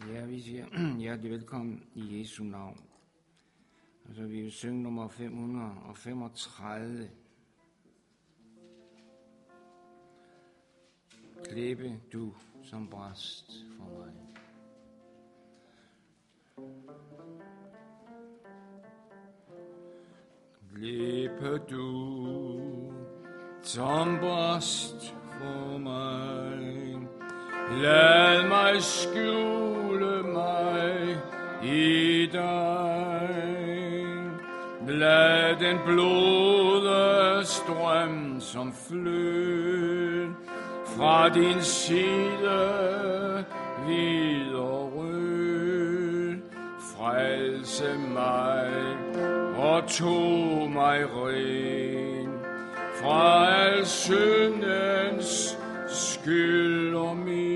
Ja, vi siger hjertelig velkommen i Jesu navn. Og så vil vi synge nummer 535. Klippe du som brast for mig. Klippe du som brast for mig. Lad mig skjule mig i dig. Lad den blode strøm som flød fra din side hvid og rød frelse mig og tog mig ren fra al syndens skyld og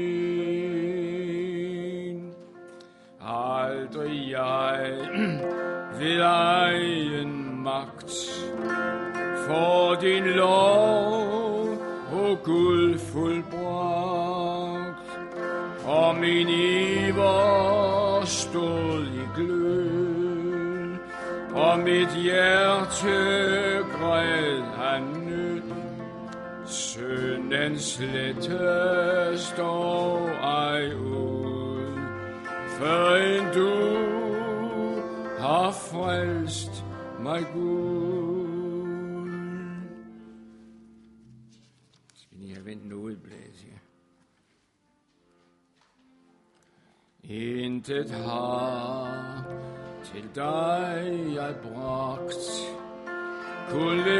min. Aldrig jeg ved egen magt for din lov, o Gud fuldbragt, og min iver stod i glød, og mit hjerte græd han nød. Syndens slette står ej ud, før end du har frelst mig, Gud. Skal I have vendt noget blæs her? Intet har til dig jeg bragt, kun ved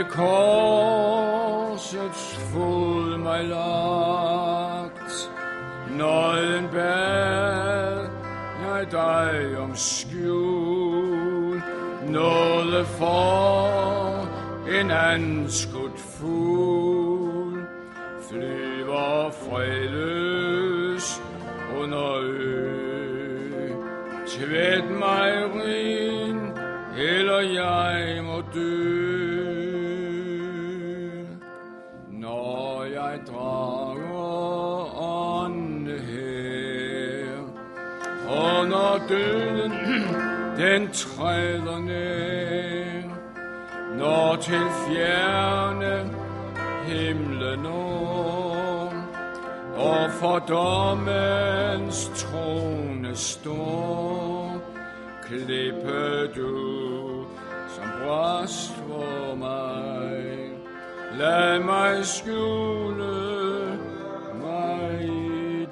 korsets fod mig lagt. Nåden bad jeg dig om skjul, nåde for en anskudt fugl, flyver fredløs under ø. Tvæt mig ren, eller jeg må dø. Når jeg drager ånde her, og når døden den træder nær, når til fjerne himlen når, og for dommens trone står, klippe du som brast for mig. Lad mig skjule mig i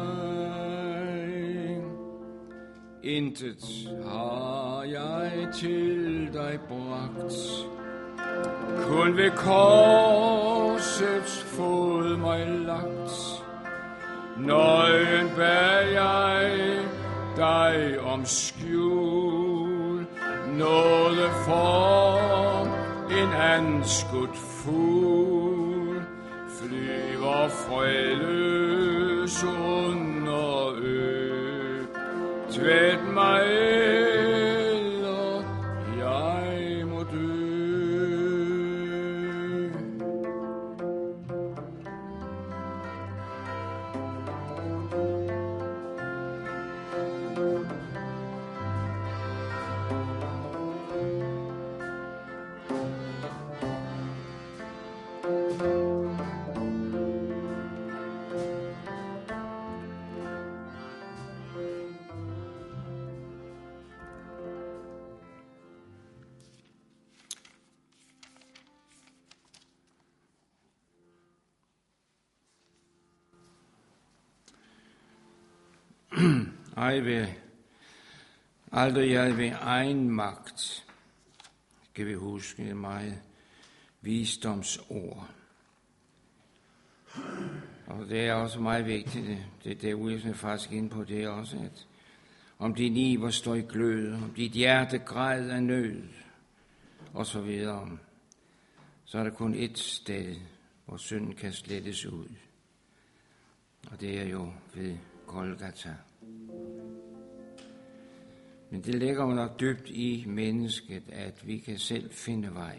dig. Intet har jeg til dig bragt, kun ved korsets fod mig lagt. Nøgen bad jeg dig om skjul, nåde for en anskudt fugl, flyver fredløs under ø. Tvæt mig, eller jeg må dø. Aldrig jeg ved egen magt skal vi huske meget visdomsord. Og det er også meget vigtigt, det der Wilson er faktisk inde på, det er også, at om din iver står i glød, om dit hjerte græd af nød, og så videre, så er der kun ét sted, hvor synden kan slettes ud. Og det er jo ved Golgata. Men det ligger jo nok dybt i mennesket, at vi kan selv finde vej.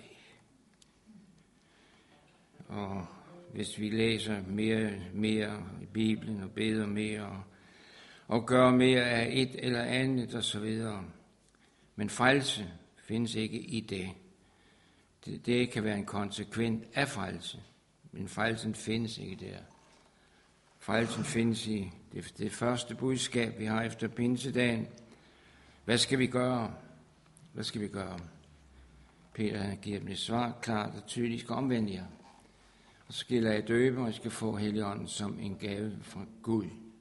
Og hvis vi læser mere i Bibelen og beder mere og gøre mere af et eller andet og så videre. Men frelse findes ikke i det. Det kan være en konsekvens af frelse, men frelsen findes ikke der. Frelsen findes i det første budskab, vi har efter pinsedagen. Hvad skal vi gøre? Hvad skal vi gøre? Peter giver dem et svar, klart og tydeligt, skal omvende jer. Og så skal I lade døbe, og I skal få Helligånden som en gave fra Gud.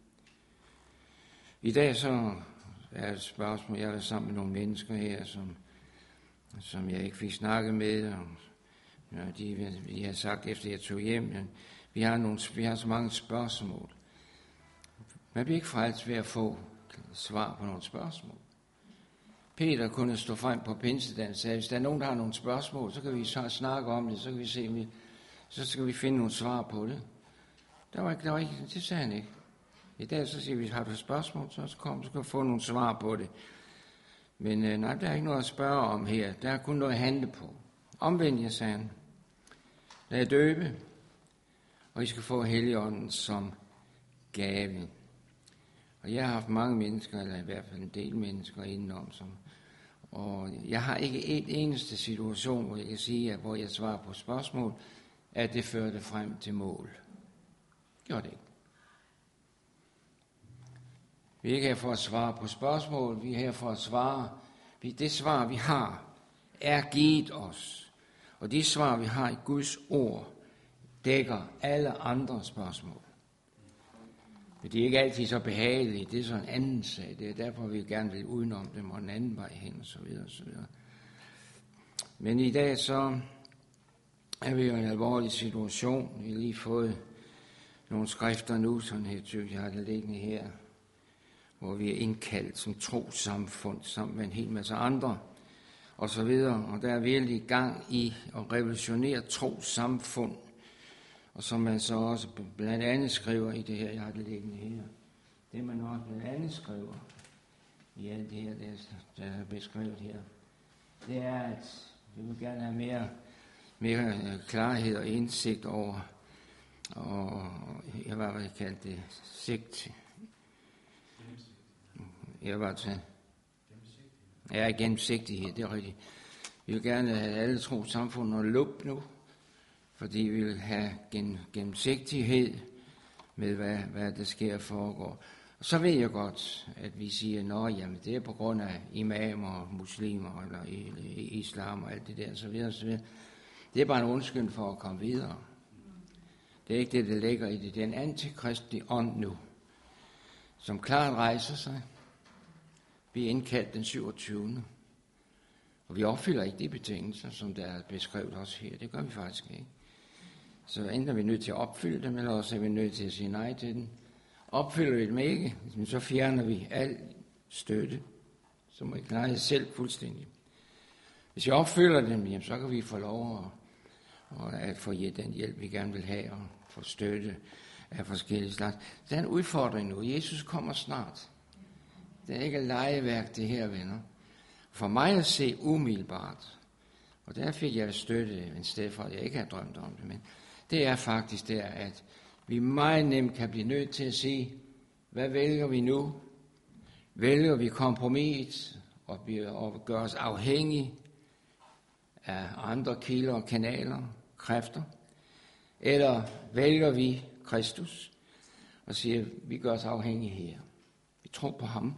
I dag så er et spørgsmål, jeg er sammen med nogle mennesker her, som jeg ikke fik snakket med, og de har sagt, efter jeg tog hjem, vi har så mange spørgsmål. Man bliver ikke frelst ved at få svar på nogle spørgsmål. Peter kunne stå frem på pinsedagen og sagde, hvis der er nogen, der har nogle spørgsmål, så kan vi så snakke om det, så kan vi se, så skal vi finde nogle svar på det. Det sagde han ikke. I dag så siger vi, har du spørgsmål, så kom, så skal du få nogle svar på det. Men nej, der er ikke noget at spørge om her. Der er kun noget at handle på. Omvend jer, sagde han. Lad jer døbe, og I skal få Helligånden som gave. Og jeg har haft mange mennesker, eller i hvert fald en del mennesker indenom, og jeg har ikke en eneste situation, hvor jeg kan sige, at hvor jeg svarer på spørgsmål, at det førte frem til mål. Gjorde det ikke. Vi er ikke her for at svare på spørgsmål, vi er her for at svare. Det svar, vi har, er givet os. Og de svar, vi har i Guds ord, dækker alle andre spørgsmål. Men de er ikke altid så behagelige, det er så en anden sag. Det er derfor, vi gerne vil udenom dem og en anden vej hen, og så videre, og så videre. Men i dag så er vi jo i en alvorlig situation. Vi har lige fået nogle skrifter nu, sådan her tyk, jeg har det liggende her, hvor vi er indkaldt som trossamfund sammen med en hel masse andre, og så videre. Og der er virkelig i gang i at revolutionere trossamfund, og som man så også blandt andet skriver i det her, jeg har det liggende her. Det man også blandt andet skriver i alt det her, der er beskrevet her, det er, at vi vil gerne have mere klarhed og indsigt over, og jeg var, hvad jeg kaldte det, sigt. Jeg var til. Ja, gennemsigtighed, det er rigtigt. Vi vil gerne have alle trossamfund under lup nu, fordi vi vil have gennemsigtighed med, hvad der sker og foregår. Og så ved jeg godt, at vi siger, jamen det er på grund af imamer, muslimer, eller islam og alt det der, så videre, så videre. Det er bare en undskyld for at komme videre. Det er ikke det, der ligger i det. Det er en antikristelig ånd nu, som klart rejser sig. Vi er indkaldt den 27. Og vi opfylder ikke de betingelser, som der er beskrevet også her. Det gør vi faktisk ikke. Så enten er vi nødt til at opfylde dem, eller også er vi nødt til at sige nej til den. Opfylder vi dem ikke, så fjerner vi al støtte, så må vi klare det selv fuldstændig. Hvis vi opfylder dem, jamen, så kan vi få lov at få den hjælp, vi gerne vil have, og få støtte af forskellige slags. Det er en udfordring nu. Jesus kommer snart. Det er ikke et legeværk, det her, venner. For mig at se umiddelbart, og der fik jeg støtte en sted for, at jeg ikke har drømt om det, men det er faktisk der, at vi meget nemt kan blive nødt til at sige, hvad vælger vi nu? Vælger vi kompromis og gør os afhængige af andre kilder og kanaler, kræfter? Eller vælger vi Kristus og siger, vi gør os afhængige her? Vi tror på ham.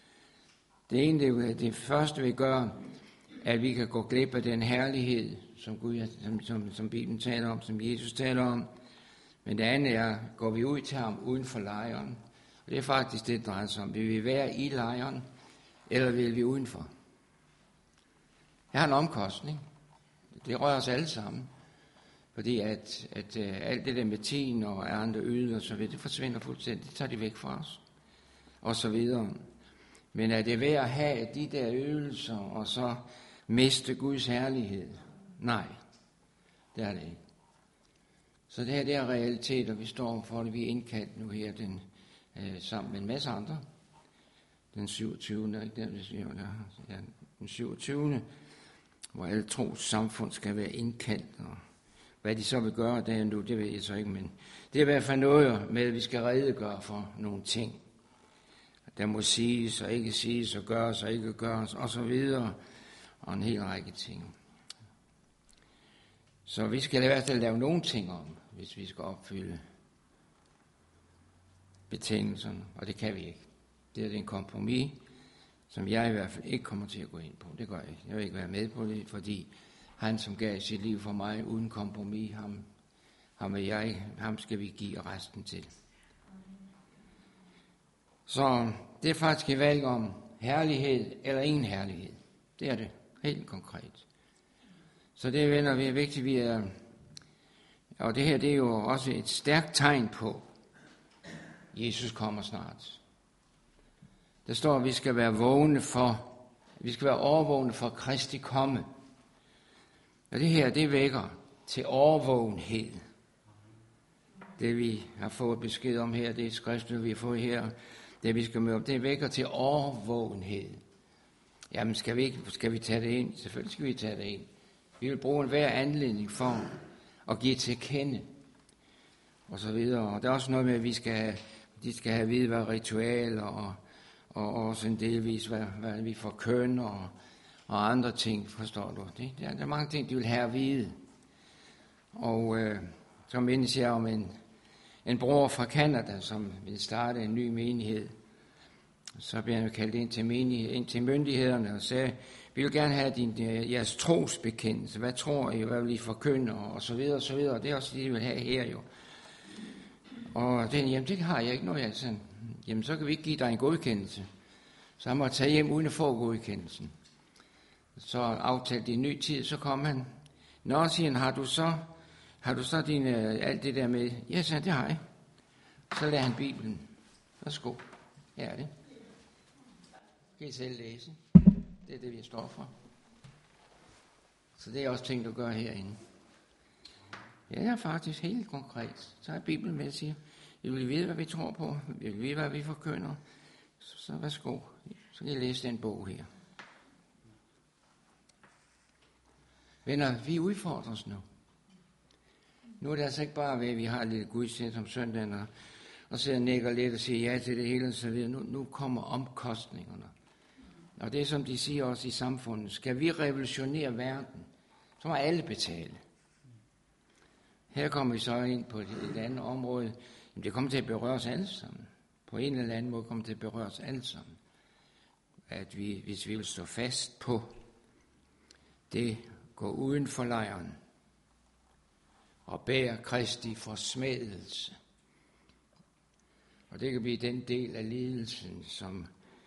Det første vi gør, at vi kan gå glip af den herlighed, som Gud, som Bibelen taler om, som Jesus taler om. Men det andet er, går vi ud til ham uden for lejren. Og det er faktisk det, det drejer sig om. Vil vi være i lejren, eller vil vi udenfor? Jeg har en omkostning. Det rører os alle sammen. Fordi at alt det der med tiden og andre ydelser og så videre, det forsvinder fuldstændig. Det tager de væk fra os. Og så videre. Men er det værd at have de der ydelser, og så miste Guds herlighed? Nej, det er det ikke. Så det her, det er realiteter, vi står for det. Vi er indkaldt nu her sammen med en masse andre. Den 27. Ikke der, den 27. Hvor alle trossamfund skal være indkaldt. Og hvad de så vil gøre der nu, det ved jeg så ikke. Men det er i hvert fald noget med, at vi skal redegøre for nogle ting. der må siges og ikke siges, og gøres og ikke gøres, og så videre, og en hel række ting. Så vi skal i hvert fald lave nogle ting om, hvis vi skal opfylde betingelserne, og det kan vi ikke. Det er en kompromis, som jeg i hvert fald ikke kommer til at gå ind på. Det gør jeg ikke. Jeg vil ikke være med på det, fordi han, som gav sit liv for mig uden kompromis, ham skal vi give resten til. Så det er faktisk et valg om herlighed eller ingen herlighed. Det er det, helt konkret. Så det, venner, vi er vigtigt, vi er, og det her, det er jo også et stærkt tegn på, Jesus kommer snart. Der står, at vi skal være overvågne for Kristi komme. Og det her, det vækker til overvågenhed. Det vi har fået besked om her, det er skriftet, vi har fået her, det vi skal møde om, det vækker til overvågenhed. Jamen skal vi tage det ind? Selvfølgelig skal vi tage det ind. Vi vil bruge enhver anledning for at give til kende. Og så videre. Og der er også noget med, at de skal have at vide, hvad ritualer og også en delvis, hvad vi forkønner og andre ting, forstår du. Der er mange ting, de vil have at vide. Og så mindes jeg om en bror fra Canada, som vil starte en ny menighed. Så bliver han jo kaldt ind til myndighederne og sagde, vi vil gerne have jeres trosbekendelse. Hvad tror I? Hvad vil I forkynde? Og så videre, og så videre. Det er også det, de vil have her jo. Og det har jeg ikke noget af. Sådan, jamen, så kan vi ikke give dig en godkendelse. Så han må tage hjem uden at få godkendelsen. Så aftalte de en ny tid, så kom han. Nå, siger han, har du så alt det der med? Ja, så det har jeg. Så lader han Bibelen. Værsgo. Her er det. Kan I selv læse? Det er det, vi står for. Så det er også ting, du gør herinde. Ja, det er faktisk helt konkret. Så er Bibelen med og siger, vi vil vide, hvad vi tror på. Vi vil vide, hvad vi forkynder. Så værsgo. Så kan I læse den bog her. Venner, vi udfordres nu. Nu er det altså ikke bare ved, at vi har lidt gudstjeneste om søndagen, og sidder og nikker lidt og siger ja til det hele og så videre. Nu kommer omkostningerne. Og det er som de siger også i samfundet. Skal vi revolutionere verden, så må alle betale. Her kommer vi så ind på et andet område. Jamen, det kommer til at berøre os alle sammen. På en eller anden måde kommer det til at berøre os alle sammen. At vi, hvis vi vil stå fast på det, gå uden for lejren og bære Kristi forsmædelse. Og det kan blive den del af lidelsen, som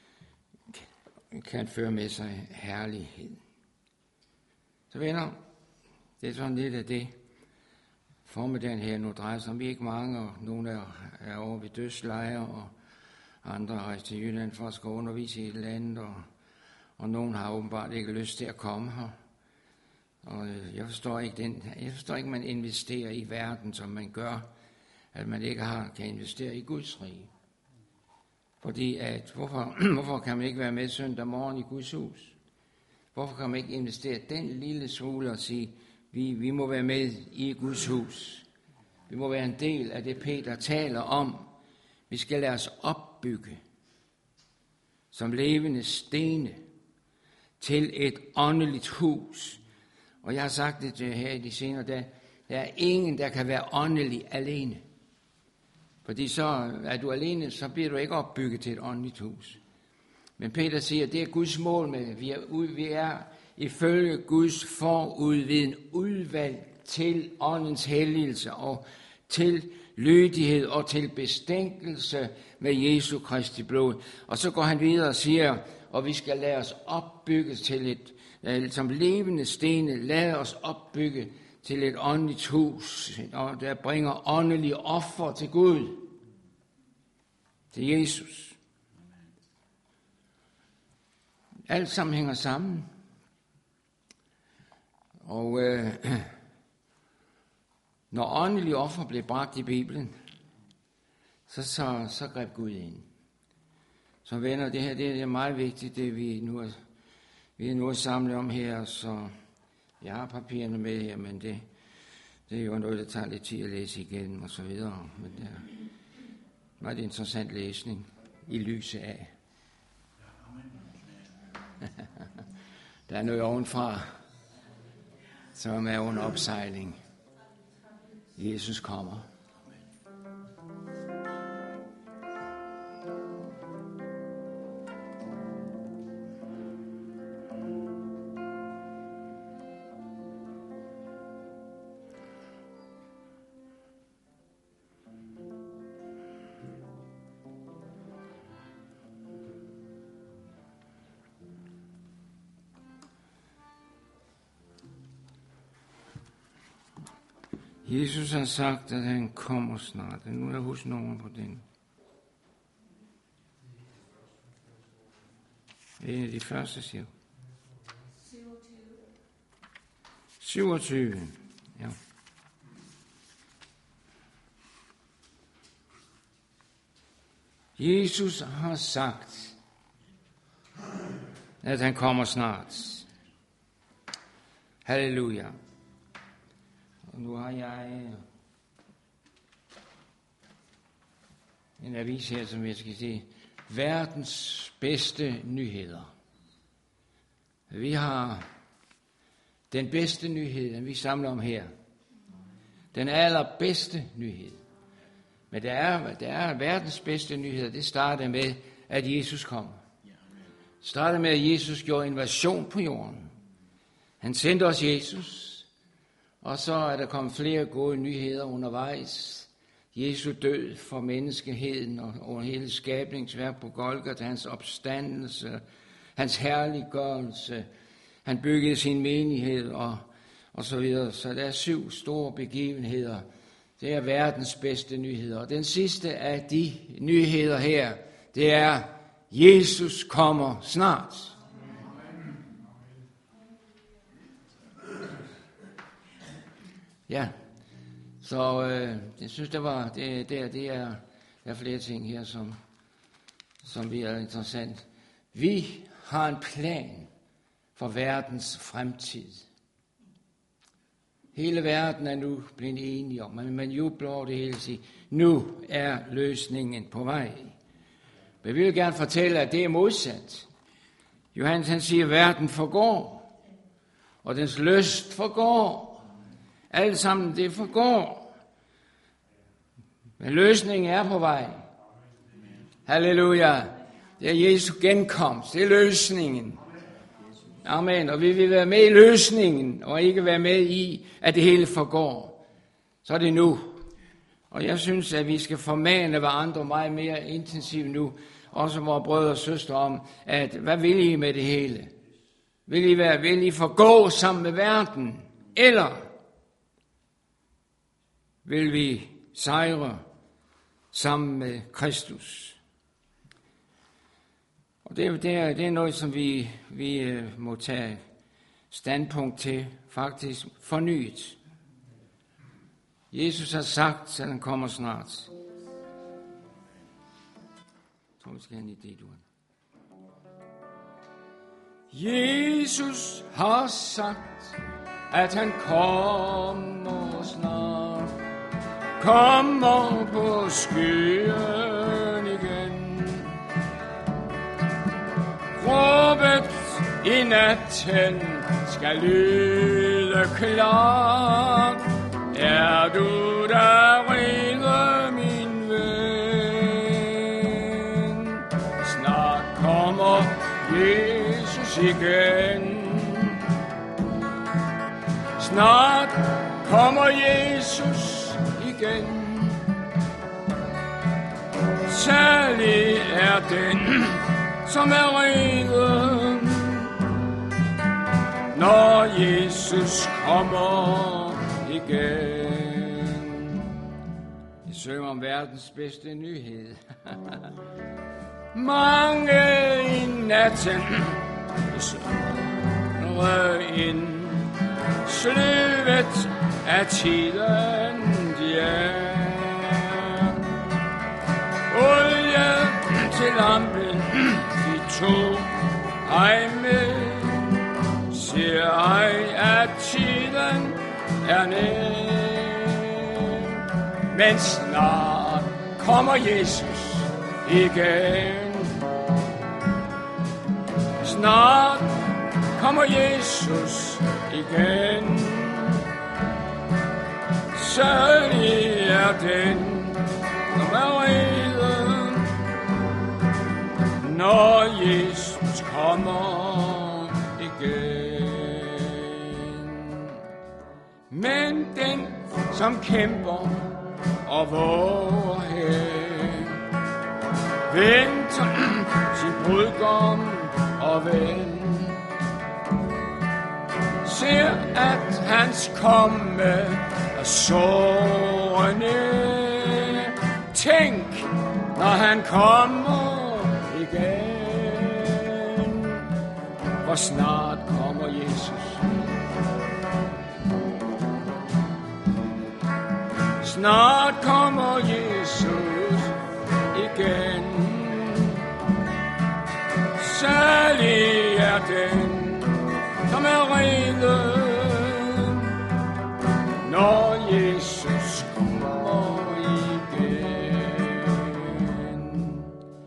kan føre med sig herlighed. Så venner, det er sådan lidt af det, formiddagen her nu drejer sig om. Vi er ikke mange, og nogle er over ved dødslejre, og andre har rejst til Jylland for at skal undervise i et eller andet, og nogen har åbenbart ikke lyst til at komme her. Og jeg forstår ikke, man investerer i verden, som man gør, at man ikke kan investere i Guds rige. Fordi hvorfor kan man ikke være med søndag morgen i Guds hus? Hvorfor kan man ikke investere den lille smule og sige, vi må være med i Guds hus. Vi må være en del af det, Peter taler om. Vi skal lade os opbygge som levende stene til et åndeligt hus. Og jeg har sagt det her i de senere dage, der er ingen, der kan være åndelig alene. Fordi så er du alene, så bliver du ikke opbygget til et åndeligt hus. Men Peter siger, at det er Guds mål med, vi er ifølge Guds forudviden udvalgt til åndens helligelse og til lydighed og til bestænkelse med Jesu Kristi blod. Og så går han videre og siger, og vi skal lade os opbygge til som levende stene, lade os opbygge til et åndeligt hus, og der bringer åndelige offer til Gud, til Jesus. Alt sammen hænger sammen. Og når åndelige offer blev bragt i Bibelen, så greb Gud ind. Så venner, det her det er meget vigtigt, det vi nu er samlet om her, så jeg har papirerne med her, men det er jo noget, der tager lidt tid at læse igennem og så videre. Men det er meget interessant læsning i lyset af, Der er noget ovenfra, som er under opsejling. Jesus kommer. Jesus har sagt, at han kommer snart. Nu er jeg husnummer på den. En af de første siger. 27. Ja. Jesus har sagt, at han kommer snart. Halleluja. Og nu har jeg en avis her, som jeg skal se. Verdens bedste nyheder. Vi har den bedste nyhed, vi samler om her. Den allerbedste nyhed. Men der er verdens bedste nyhed. Det starter med, at Jesus kommer. Det starter med, at Jesus gjorde invasion på jorden. Han sendte os Jesus. Og så er der kommet flere gode nyheder undervejs. Jesu død for menneskeheden og hele skabningsværk på Golgata, hans opstandelse, hans herliggørelse. Han byggede sin menighed og så videre. Så der er 7 store begivenheder. Det er verdens bedste nyheder. Og den sidste af de nyheder her, det er, Jesus kommer snart. Ja, så jeg synes, det er flere ting her, som vi er interessant. Vi har en plan for verdens fremtid. Hele verden er nu blevet enige om, man jubler over det hele sig. Nu er løsningen på vej. Men vi vil gerne fortælle, at det er modsat. Johannes han siger, at verden forgår, og dens lyst forgår. Alt sammen, det forgår. Men løsningen er på vej. Halleluja. Det er Jesu genkomst. Det er løsningen. Amen. Og vi vil være med i løsningen, og ikke være med i, at det hele forgår. Så er det nu. Og jeg synes, at vi skal formane hverandre meget mere intensivt nu. Også vores brødre og søstre om, at hvad vil I med det hele? Vil I forgå sammen med verden? Eller vil vi sejre sammen med Kristus? Og det er noget, som vi må tage standpunkt til, faktisk fornyet. Jesus har sagt, at han kommer snart. Jeg tror, vi skal have en idé, du. Jesus har sagt, at han kommer snart. Kommer på skyen igen. Råbet i natten skal lyde klart. Er du der rede, min ven? Snart kommer Jesus igen. Snart kommer Jesus igen. Særlig er den, som er rede, når Jesus kommer igen. Jeg synger om verdens bedste nyhed. Mange i natten røg ind, sløvet af tiden, de er. Olie til lampen, de tog ej med, siger ej, at tiden er nær. Men snart kommer Jesus igen. Snart kommer Jesus igen. Salig er den, som er reden, når Jesus kommer igen. Men den, som kæmper og våger hen, venter sin brudgom og ven, ser at hans komme er sårende. Tænk, når han kommer igen, hvor snart kommer Jesus. Snart kommer Jesus igen. Salig er den, som er reden, når Jesus kommer igen.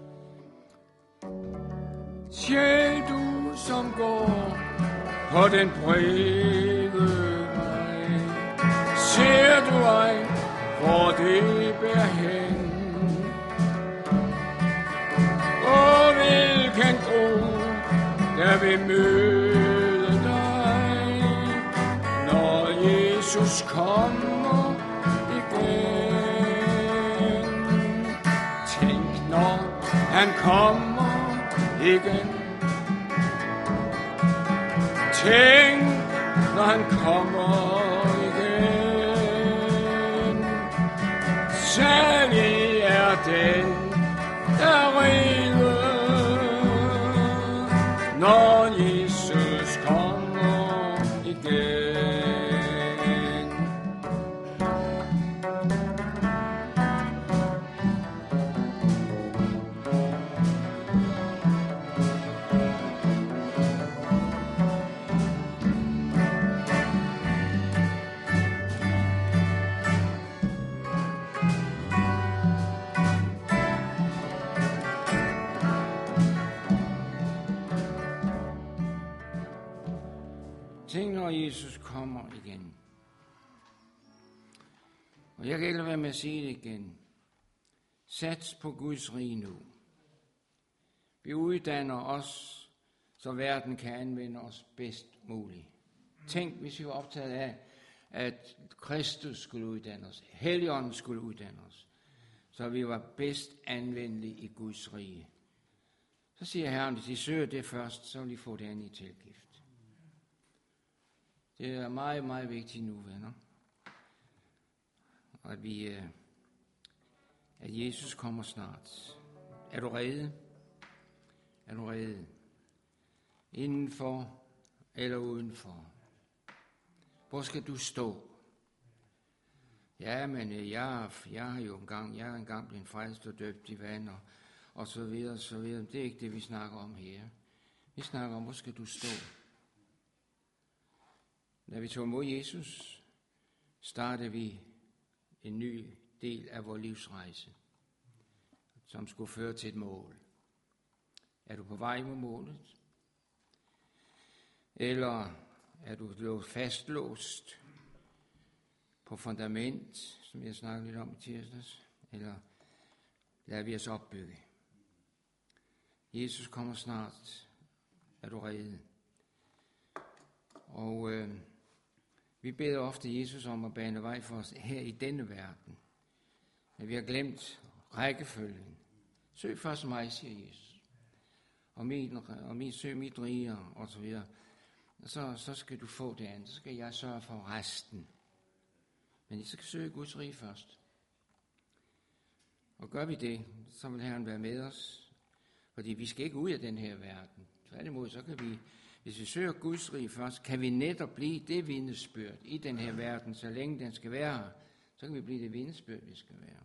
Sjæl du, som går på den brede vej, ser du ej, hvor det bærer hen? Og hvilken gro, der vil møde dig, når Jesus kommer igen. Tænk, når han kommer igen. Tænk, når han kommer igen. Salig er den, der reden, når Jesus kommer igen. Tænk, når Jesus kommer igen. Og jeg kan ikke lade være med at sige det igen. Sats på Guds rige nu. Vi uddanner os, så verden kan anvende os bedst muligt. Tænk, hvis vi var optaget af, at Kristus skulle uddanne os, Helligånden skulle uddanne os, så vi var bedst anvendelige i Guds rige. Så siger Herren, hvis I søger det først, så vil I få det andet i tilgift. Det er meget, meget vigtigt nu, venner. Og at Jesus kommer snart. Er du rede? Er du rede? Indenfor eller udenfor? Hvor skal du stå? Ja, men jeg er engang blevet frelst og døbt i vand og så videre, så videre. Det er ikke det, vi snakker om her. Vi snakker om, hvor skal du stå? Da vi tog imod Jesus, startede vi en ny del af vores livsrejse, som skulle føre til et mål. Er du på vej mod målet? Eller er du fastlåst på fundament, som jeg snakkede lidt om i tirsdags? Eller lader vi os opbygge? Jesus kommer snart. Er du rede? Og vi beder ofte Jesus om at bane vej for os her i denne verden. Men vi har glemt rækkefølgen. Søg først mig, siger Jesus. Søg mit rige, og så videre. Og så skal du få det andet. Så skal jeg sørge for resten. Men I skal søge Guds rige først. Og gør vi det, så vil Herren være med os. Fordi vi skal ikke ud af den her verden. Tværtimod, så kan vi, hvis vi søger Guds rige først, kan vi netop blive det vidnesbyrd i den her verden, så længe den skal være her. Så kan vi blive det vidnesbyrd, vi skal være.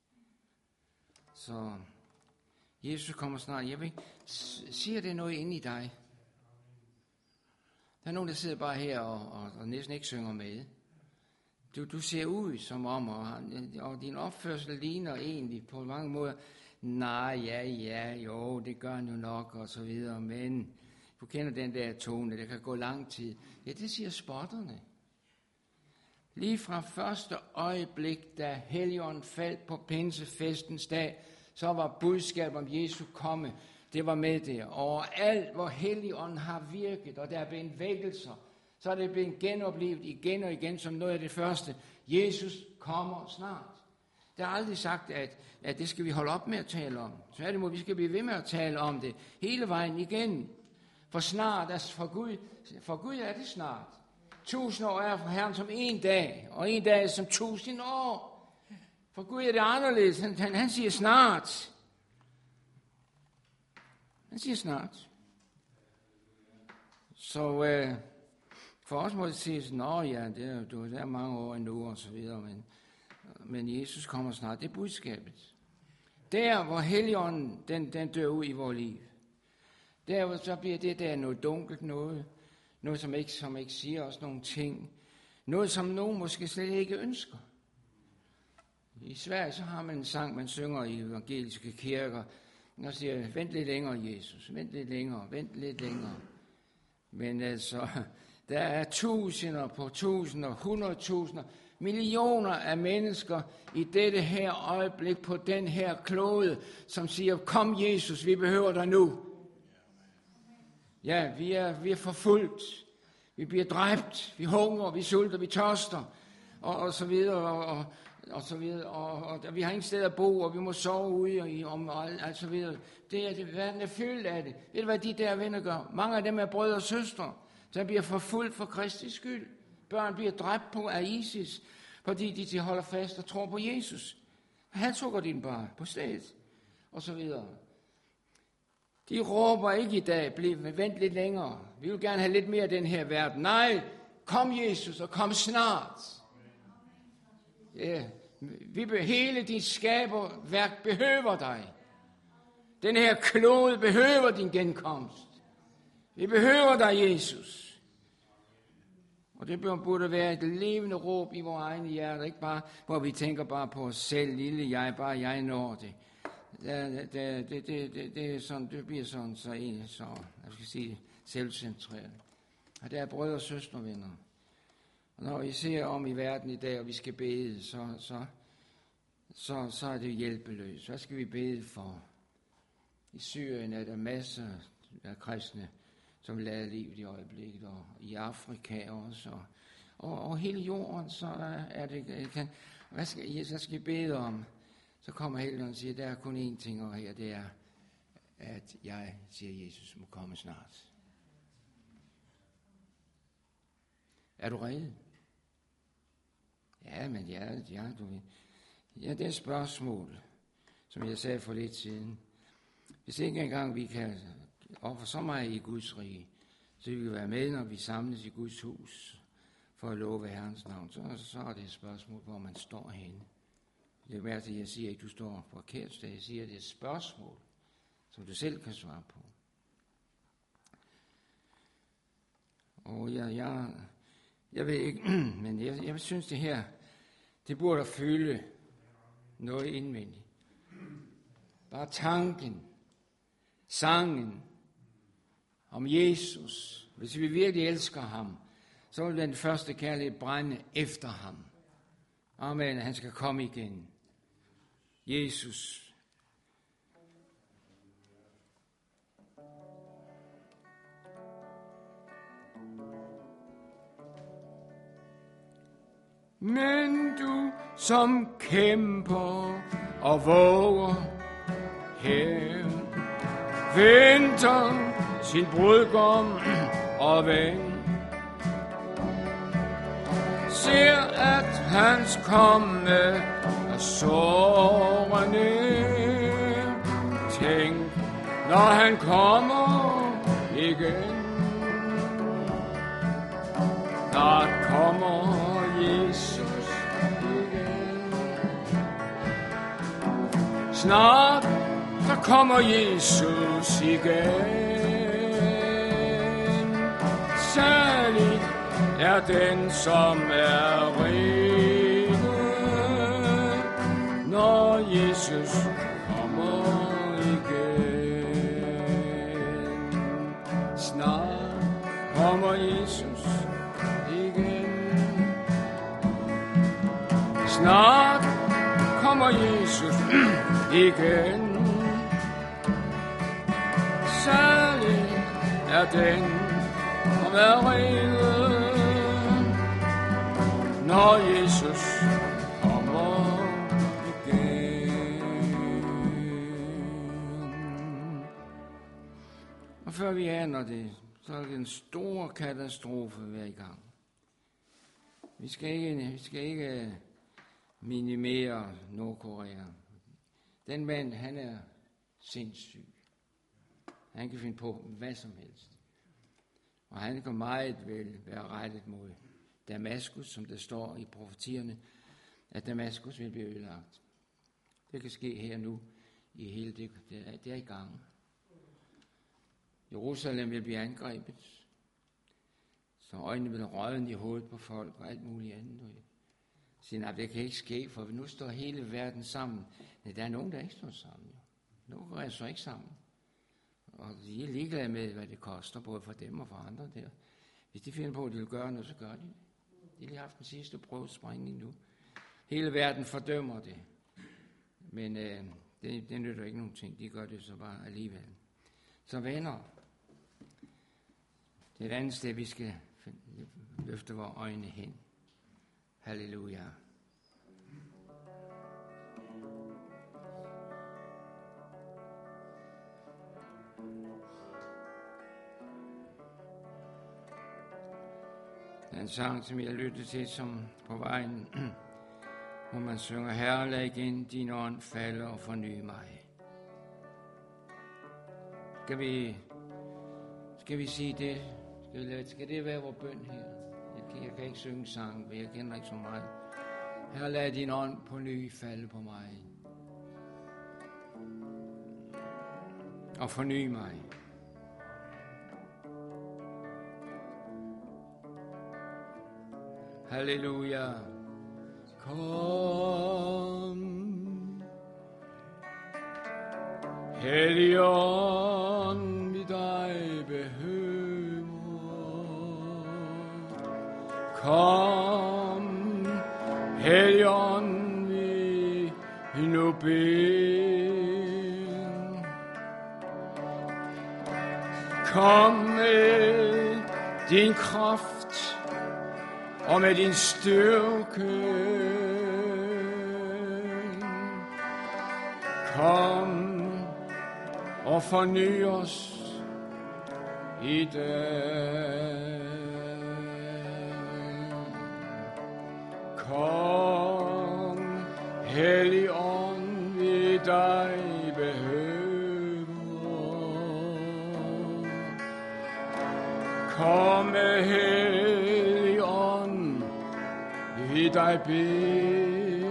Så Jesus kommer snart. Jeg ved ikke, siger det noget inde i dig? Der er nogen, der sidder bare her og næsten ikke synger med. Du ser ud som om, og din opførsel ligner egentlig på mange måder, nej, ja, jo, det gør han jo nok, og så videre, men Du kender den der tone, der kan gå lang tid. Ja, det siger spotterne. Lige fra første øjeblik, da Helligånden faldt på pinsefestens dag, så var budskabet om Jesu komme, det var med der. Og alt, hvor Helligånden har virket, og der er blevet vækkelser, så er det blevet genoplevet igen og igen som noget af det første. Jesus kommer snart. Det er aldrig sagt, at det skal vi holde op med at tale om. Tværtimod, vi skal blive ved med at tale om det hele vejen igen. For snart, altså for Gud er det snart. 1000 år er for Herren som en dag, og en dag er som 1000 år. For Gud er det anderledes. Han siger snart. Han siger snart. Så for os må det siges, ja, det er mange år endnu, og så videre, men Jesus kommer snart. Det er budskabet. Der, hvor Helligånden, den dør ud i vores liv. Der, hvor så bliver det der noget dunkelt noget som ikke siger os nogle ting. Noget, som nogen måske slet ikke ønsker. I Sverige, så har man en sang, man synger i evangeliske kirker, og siger, vent lidt længere, Jesus, vent lidt længere. Men altså, der er tusinder på tusinder, 100.000, millioner af mennesker i dette her øjeblik på den her klode, som siger, kom Jesus, vi behøver dig nu. Ja, vi er forfulgt, vi bliver dræbt, vi hungrer, vi sulter, vi tørster, og så videre, og så videre, og vi har ingen sted at bo, og vi må sove ude, og alt så videre. Verden er fyldt af det. Ved du, hvad de der venner gør? Mange af dem er brødre og søstre, der bliver forfulgt for Kristi skyld. Børn bliver dræbt af ISIS, fordi de holder fast og tror på Jesus. Han tukker din bare på stedet, og så videre. De råber ikke i dag, vent lidt længere. Vi vil gerne have lidt mere af den her verden. Nej, kom Jesus, og kom snart. Ja, hele dit skaberværk behøver dig. Den her klode behøver din genkomst. Vi behøver dig, Jesus. Og det burde være et levende råb i vores egne hjerter, ikke bare, hvor vi tænker bare på os selv, lille jeg, bare jeg når det. Det er sådan, det bliver sådan, så jeg skal sige, selvcentreret. Og der er brødre og søstre, venner. Og når vi ser om i verden i dag, og vi skal bede, så er det hjælpeløst. Hvad skal vi bede for? I Syrien er der masser af kristne, som lader livet i øjeblikket, og i Afrika også, og hele jorden, så er det, hvad skal vi bede om? Så kommer Helligånden og siger, der er kun én ting over her, det er, at jeg, siger Jesus, må komme snart. Er du rede? Ja, men du ved. Ja, det er et spørgsmål, som jeg sagde for lidt siden. Hvis ikke engang vi kan ofre så meget i Guds rige, så vi kan være med, når vi samles i Guds hus for at love Herrens navn, så er det et spørgsmål, hvor man står henne. Det er værd, at jeg siger ikke, du står på forkert sted. Jeg siger, at det er et spørgsmål, som du selv kan svare på. Og jeg ved ikke, men jeg synes det her, det burde fylde noget indvendigt. Bare tanken, sangen om Jesus. Hvis vi virkelig elsker ham, så vil den første kærlighed brænde efter ham. Amen, han skal komme igen. Jesus. Men du som kæmper og våger her, venter sin brudgom og ven, ser at hans komme er sårende. Tænk, når han kommer igen, snart kommer Jesus igen. Snart så kommer Jesus igen. Særlig er den, som er rene, når Jesus kommer igen. Snart Jesus igen. Snart kommer Jesus igen. Salig er den, som er rede, når Jesus kommer igen. Og før vi aner det, så er det en stor katastrofe hver gang. Vi skal ikke minimere Nordkorea. Den mand, han er sindssyg. Han kan finde på hvad som helst. Og han kan meget vel være rettet mod Damaskus, som der står i profetierne, at Damaskus vil blive ødelagt. Det kan ske her nu i hele det er i gang. Jerusalem vil blive angrebet, så øjnene vil rådne i hovedet på folk og alt muligt andet. Så nej, det kan ikke ske, for nu står hele verden sammen. Men der er nogen, der ikke står sammen. Nogen står ikke sammen. Og de er ligeglade med, hvad det koster, både for dem og for andre der. Hvis de finder på, at de vil gøre noget, så gør de det. De har lige haft den sidste prøvesprængning nu. Hele verden fordømmer det. Men det nytter ikke nogen ting. De gør det så bare alligevel. Så venner, det er et andet sted, vi skal løfte vores øjne hen. Halleluja. Der er en sang, som jeg lyttede til, som på vejen, hvor man synger, Herre, lad igen din ånd falde og forny mig. Skal vi sige det? Skal det være vores bøn her? Jeg kan ikke synge sang, for jeg kender ikke så meget. Herre, lad din ånd på ny falde på mig. Og forny mig. Halleluja. Kom, Helligånd, vi dig behøver. Kom, Helligånd, vi nu beder. Kom med din kraft og med din styrke. Kom og forny os i dag. Kom, Helligånd, vi dig behøver. Kom, Helligånd, vi dig beder.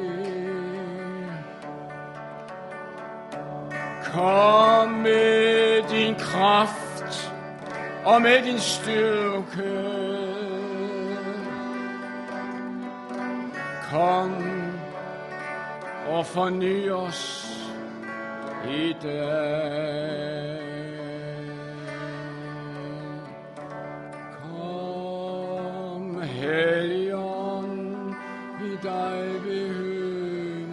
Kom med din kraft og med din styrke. Kom og forny os i dag. Kom, Helligånd, vi dig behøver.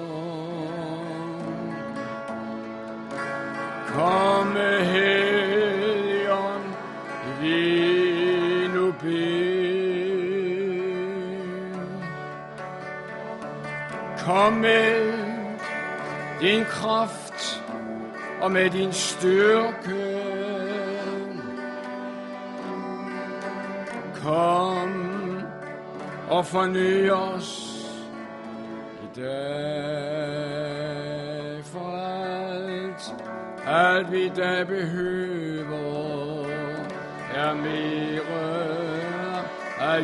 Kom, Helligånd, vi nu beder. Kom med din kraft og med din styrke. Kom og forny os i dag. For alt vi da behøver, er mere af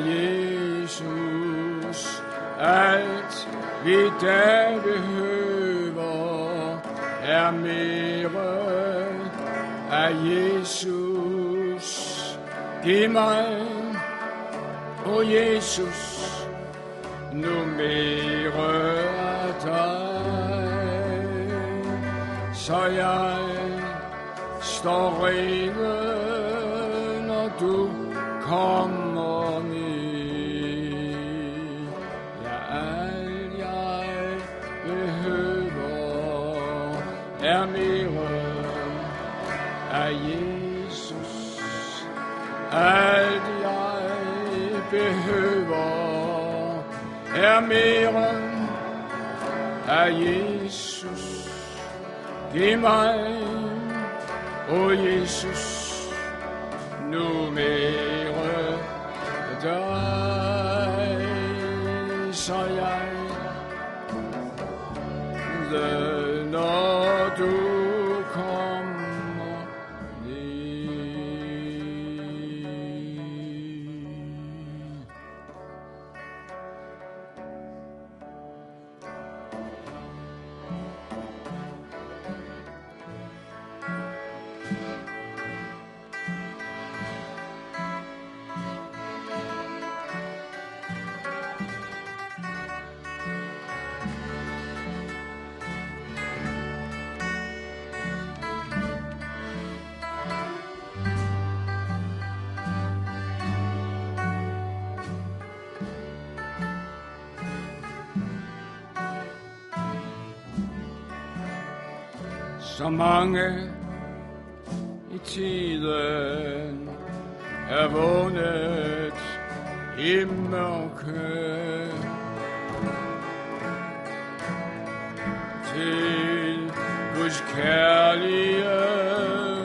Jesus. Alt vi da behøver, er mere af Jesus. Giv mig, o Jesus, nu mere af dig, så jeg står rede, når du kommer med. Ja, alt jeg behøver er mere af Jesus. Alt jeg behøver er mere af Jesus. Giv mig, o Jesus, nu mere dig, så jeg ved, når du kommer ned. Så mange i tiden er vågnet i mørke til Guds kærlighed.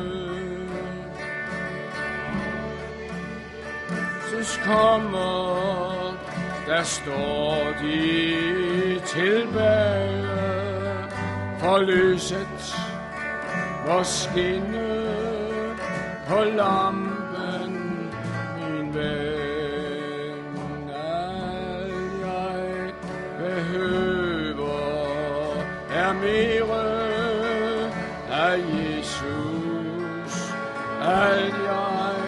Så kommer, der står de tilbage, forløset vor skinne på lampen, min ven. Alt jeg behøver er mere af Jesus. Alt jeg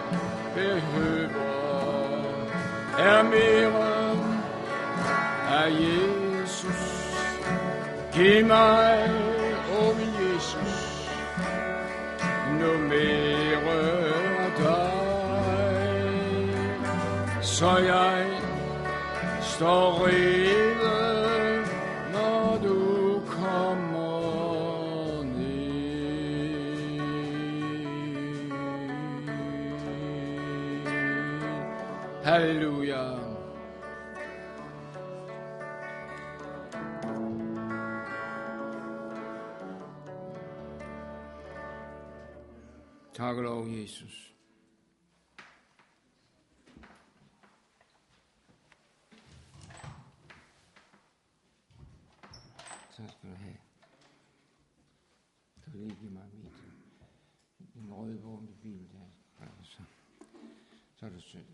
behøver er mere af Jesus. Giv mig, o min Jesus, nu mere af dig, så jeg står rede, når du kommer ned. Halleluja. Tak og lov, Jesus. Tak skal du have. Du vil lige give mig en rødvågen bil der. Så er det sødt.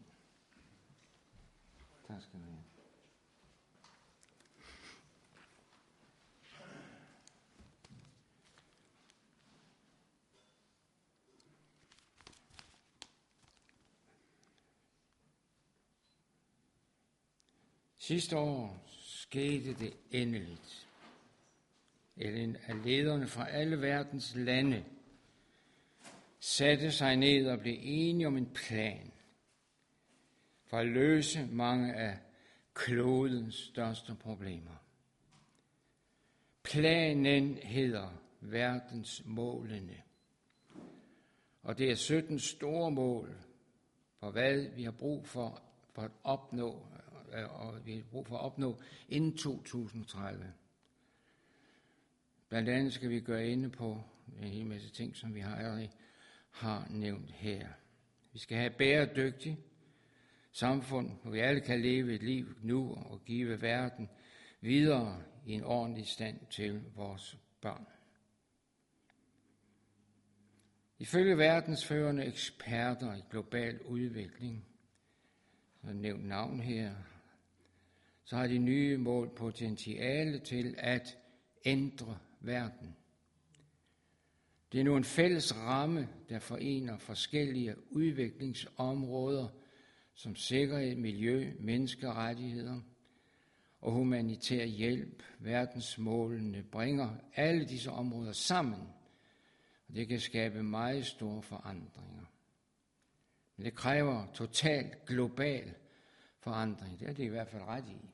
Tak skal du have. Sidste år skete det endeligt. En af lederne fra alle verdens lande satte sig ned og blev enige om en plan for at løse mange af klodens største problemer. Planen hedder verdensmålene, og det er 17 store mål for, hvad vi har brug for at opnå, og vi har brug for at opnå inden 2030. Blandt andet skal vi gøre inde på en hel masse ting, som vi har nævnt her. Vi skal have et bæredygtigt samfund, hvor vi alle kan leve et liv nu og give verden videre i en ordentlig stand til vores børn. Ifølge verdensførende eksperter i global udvikling, som er nævnt navn her, så har de nye mål potentiale til at ændre verden. Det er nu en fælles ramme, der forener forskellige udviklingsområder som sikkerhed, miljø, menneskerettigheder og humanitær hjælp. Verdensmålene bringer alle disse områder sammen, og det kan skabe meget store forandringer. Men det kræver totalt global forandring. Det er det i hvert fald ret i.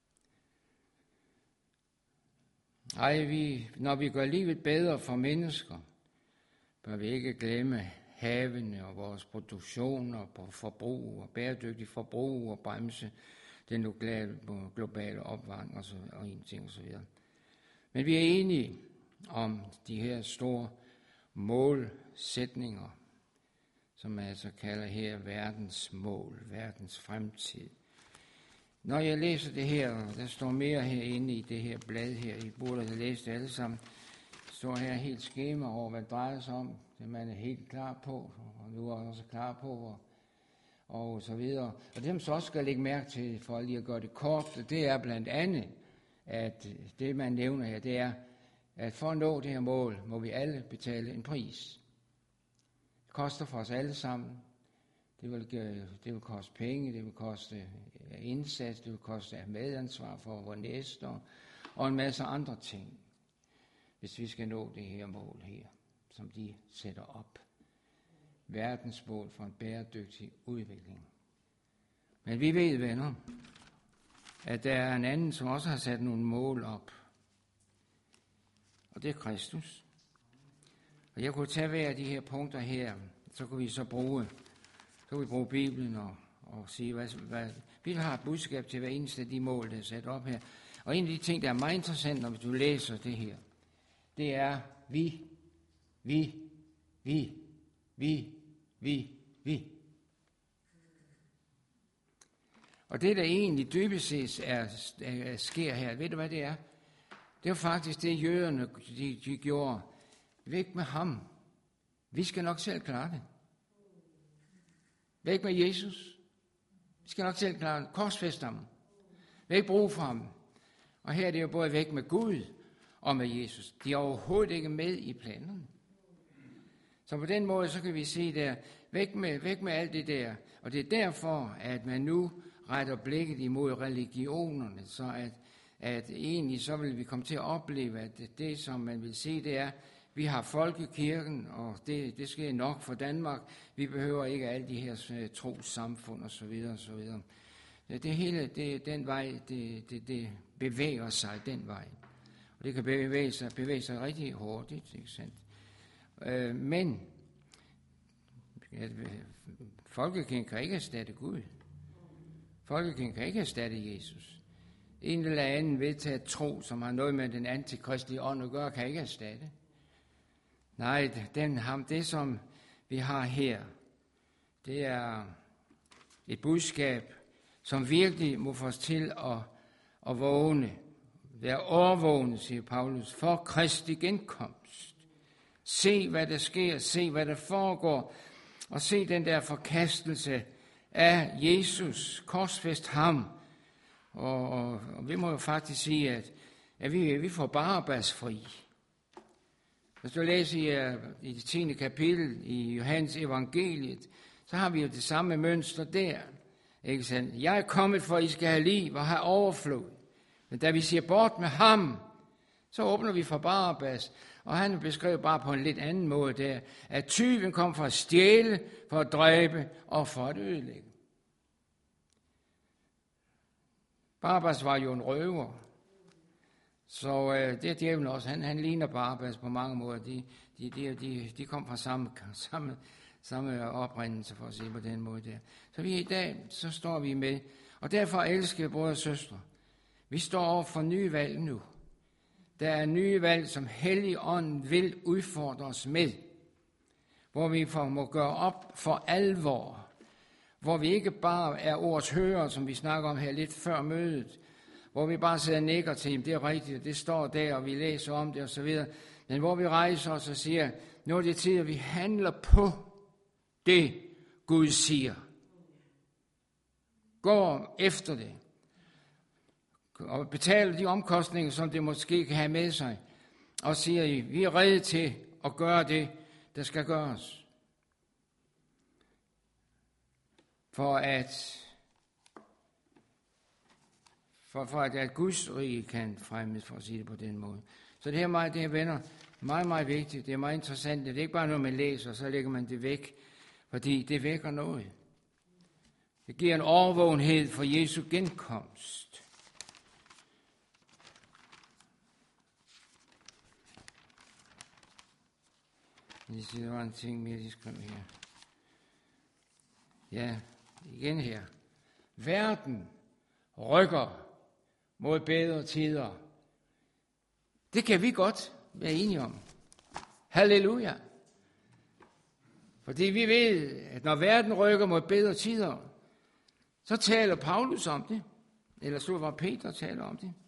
Når vi gør livet bedre for mennesker, bør vi ikke glemme havene og vores produktion og forbrug og bæredygtig forbrug og bremse den globale opvarmning og en ting og så videre. Men vi er enige om de her store målsætninger, som man altså kalder her verdens mål, verdens fremtid. Når jeg læser det her, og der står mere herinde i det her blad her, I burde have læst det alle sammen, står her helt skema over, hvad det drejer sig om, det man er helt klar på, og nu er også klar på, og så videre. Og det, man så også skal lægge mærke til, for lige at gøre det kort, det er blandt andet, at det, man nævner her, det er, at for at nå det her mål, må vi alle betale en pris. Det koster for os alle sammen. Det vil koste penge, det vil koste indsats, det vil koste medansvar for vores næste og en masse andre ting, hvis vi skal nå det her mål her, som de sætter op. Verdensmål for en bæredygtig udvikling. Men vi ved, venner, at der er en anden, som også har sat nogle mål op. Og det er Kristus. Og jeg kunne tage hver af de her punkter her, så kunne vi bruge Bibelen og sige, hvad vi har et budskab til hver eneste af de mål, der er sat op her. Og en af de ting, der er meget interessant, når du læser det her, det er vi. Og det, der egentlig dybest set sker her, ved du hvad det er? Det var faktisk det, jøderne de gjorde. Væk med ham. Vi skal nok selv klare det. Væk med Jesus. Vi skal nok selv klare det. Korsfæst ham. Væk brug for ham. Og her er det jo både væk med Gud og med Jesus. De er overhovedet ikke med i planerne. Så på den måde, så kan vi se der, væk med alt det der. Og det er derfor, at man nu retter blikket imod religionerne, så at egentlig så vil vi komme til at opleve, at det, som man vil se, det er, vi har folkekirken, og det sker nok for Danmark. Vi behøver ikke alle de her trossamfund og så videre og så videre. Det hele, den vej, det bevæger sig den vej. Og det kan bevæge sig rigtig hurtigt, ikke sandt? Men folkekirken kan ikke erstatte Gud. Folkekirken kan ikke erstatte Jesus. En eller anden vedtaget tro, som har noget med den antikristlige ånd at gøre, kan ikke erstatte. Nej, det som vi har her, det er et budskab, som virkelig må få os til at vågne. Være overvågne, siger Paulus, for Kristi genkomst. Se, hvad der sker, se, hvad der foregår, og se den der forkastelse af Jesus, korsfæst ham. Og vi må jo faktisk sige, at vi får Barabbas fri. Hvis du læser i det 10. kapitel i Johannes evangeliet, så har vi jo det samme mønster der. Ikke sandt? Jeg er kommet for, at I skal have liv og have overflod. Men da vi siger bort med ham, så åbner vi for Barabbas. Og han beskrev bare på en lidt anden måde der, at tyven kom for at stjæle, for at dræbe og for at ødelægge. Barabbas var jo en røver. Så det er djævlen også. Han ligner Barabbas på mange måder. De kom fra samme oprindelse, for at sige på den måde der. Så vi i dag, så står vi med. Og derfor elsker brødre og søstre. Vi står over for nye valg nu. Der er nye valg, som Helligånden vil udfordre os med. Hvor vi må gøre op for alvor. Hvor vi ikke bare er ordets hører, som vi snakker om her lidt før mødet. Hvor vi bare sidder og nikker til, det er rigtigt, det står der, og vi læser om det osv. Men hvor vi rejser os og siger, nu er det tid, at vi handler på det, Gud siger. Går efter det. Og betaler de omkostninger, som det måske kan have med sig. Og siger, vi er rede til at gøre det, der skal gøres. For at Guds rige kan fremmes, for at sige det på den måde. Så det her venner, meget, meget vigtigt. Det er meget interessant. Det er ikke bare noget, man læser, og så lægger man det væk. fordi det vækker noget. Det giver en overvågenhed for Jesu genkomst. Jeg siger, der var en ting mere, de skrev her. Ja, igen her. Verden rykker mod bedre tider. Det kan vi godt være enige om. Halleluja. Fordi vi ved, at når verden rykker mod bedre tider, så taler Paulus om det. Eller så var Peter taler om det.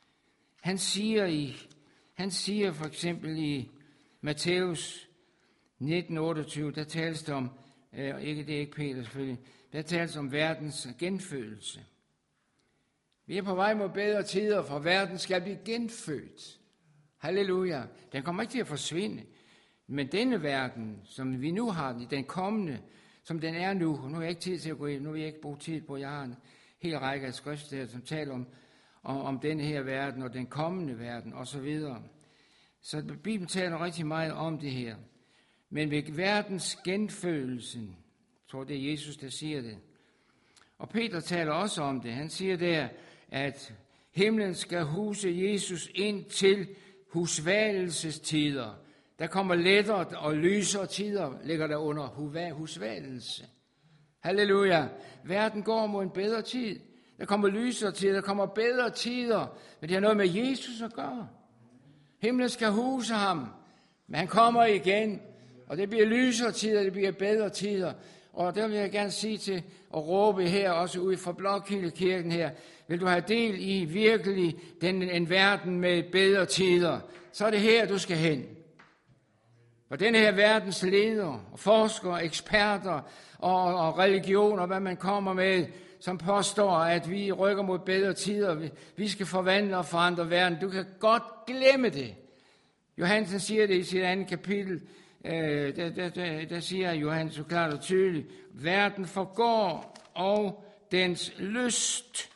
Han siger for eksempel i Matthæus 19:28, der tales det om, det er ikke Peter selvfølgelig, der tales om verdens genfødelse. Vi er på vej mod bedre tider, for verden skal blive genfødt. Halleluja. Den kommer ikke til at forsvinde. Men denne verden, som vi nu har, den kommende, som den er nu, og nu har jeg ikke tid til at gå ind, nu vil jeg ikke bruge tid på, jeg har en hel række af skriftsteder, som taler om denne her verden, og den kommende verden, osv. Så Bibelen taler rigtig meget om det her. Men ved verdens genfødelse, jeg tror det er Jesus, der siger det. Og Peter taler også om det. Han siger der, at himlen skal huse Jesus ind til husvalelsestider. Der kommer lettere og lysere tider, ligger der under husvalelse. Halleluja. Verden går mod en bedre tid. Der kommer lysere tider, der kommer bedre tider. Men det har noget med Jesus at gøre. Himlen skal huse ham, men han kommer igen. Og det bliver lysere tider, det bliver bedre tider. Og der vil jeg gerne sige til og råbe her, også ude fra Blokhildekirken her, vil du have del i virkelig en verden med bedre tider, så er det her, du skal hen. For denne her verdens ledere, og forskere, eksperter og religioner, hvad man kommer med, som påstår, at vi rykker mod bedre tider, vi skal forvandle og forandre verden. Du kan godt glemme det. Johansen siger det i sit andet kapitel, der siger Johannes så klart og tydeligt, verden forgår og dens lyst.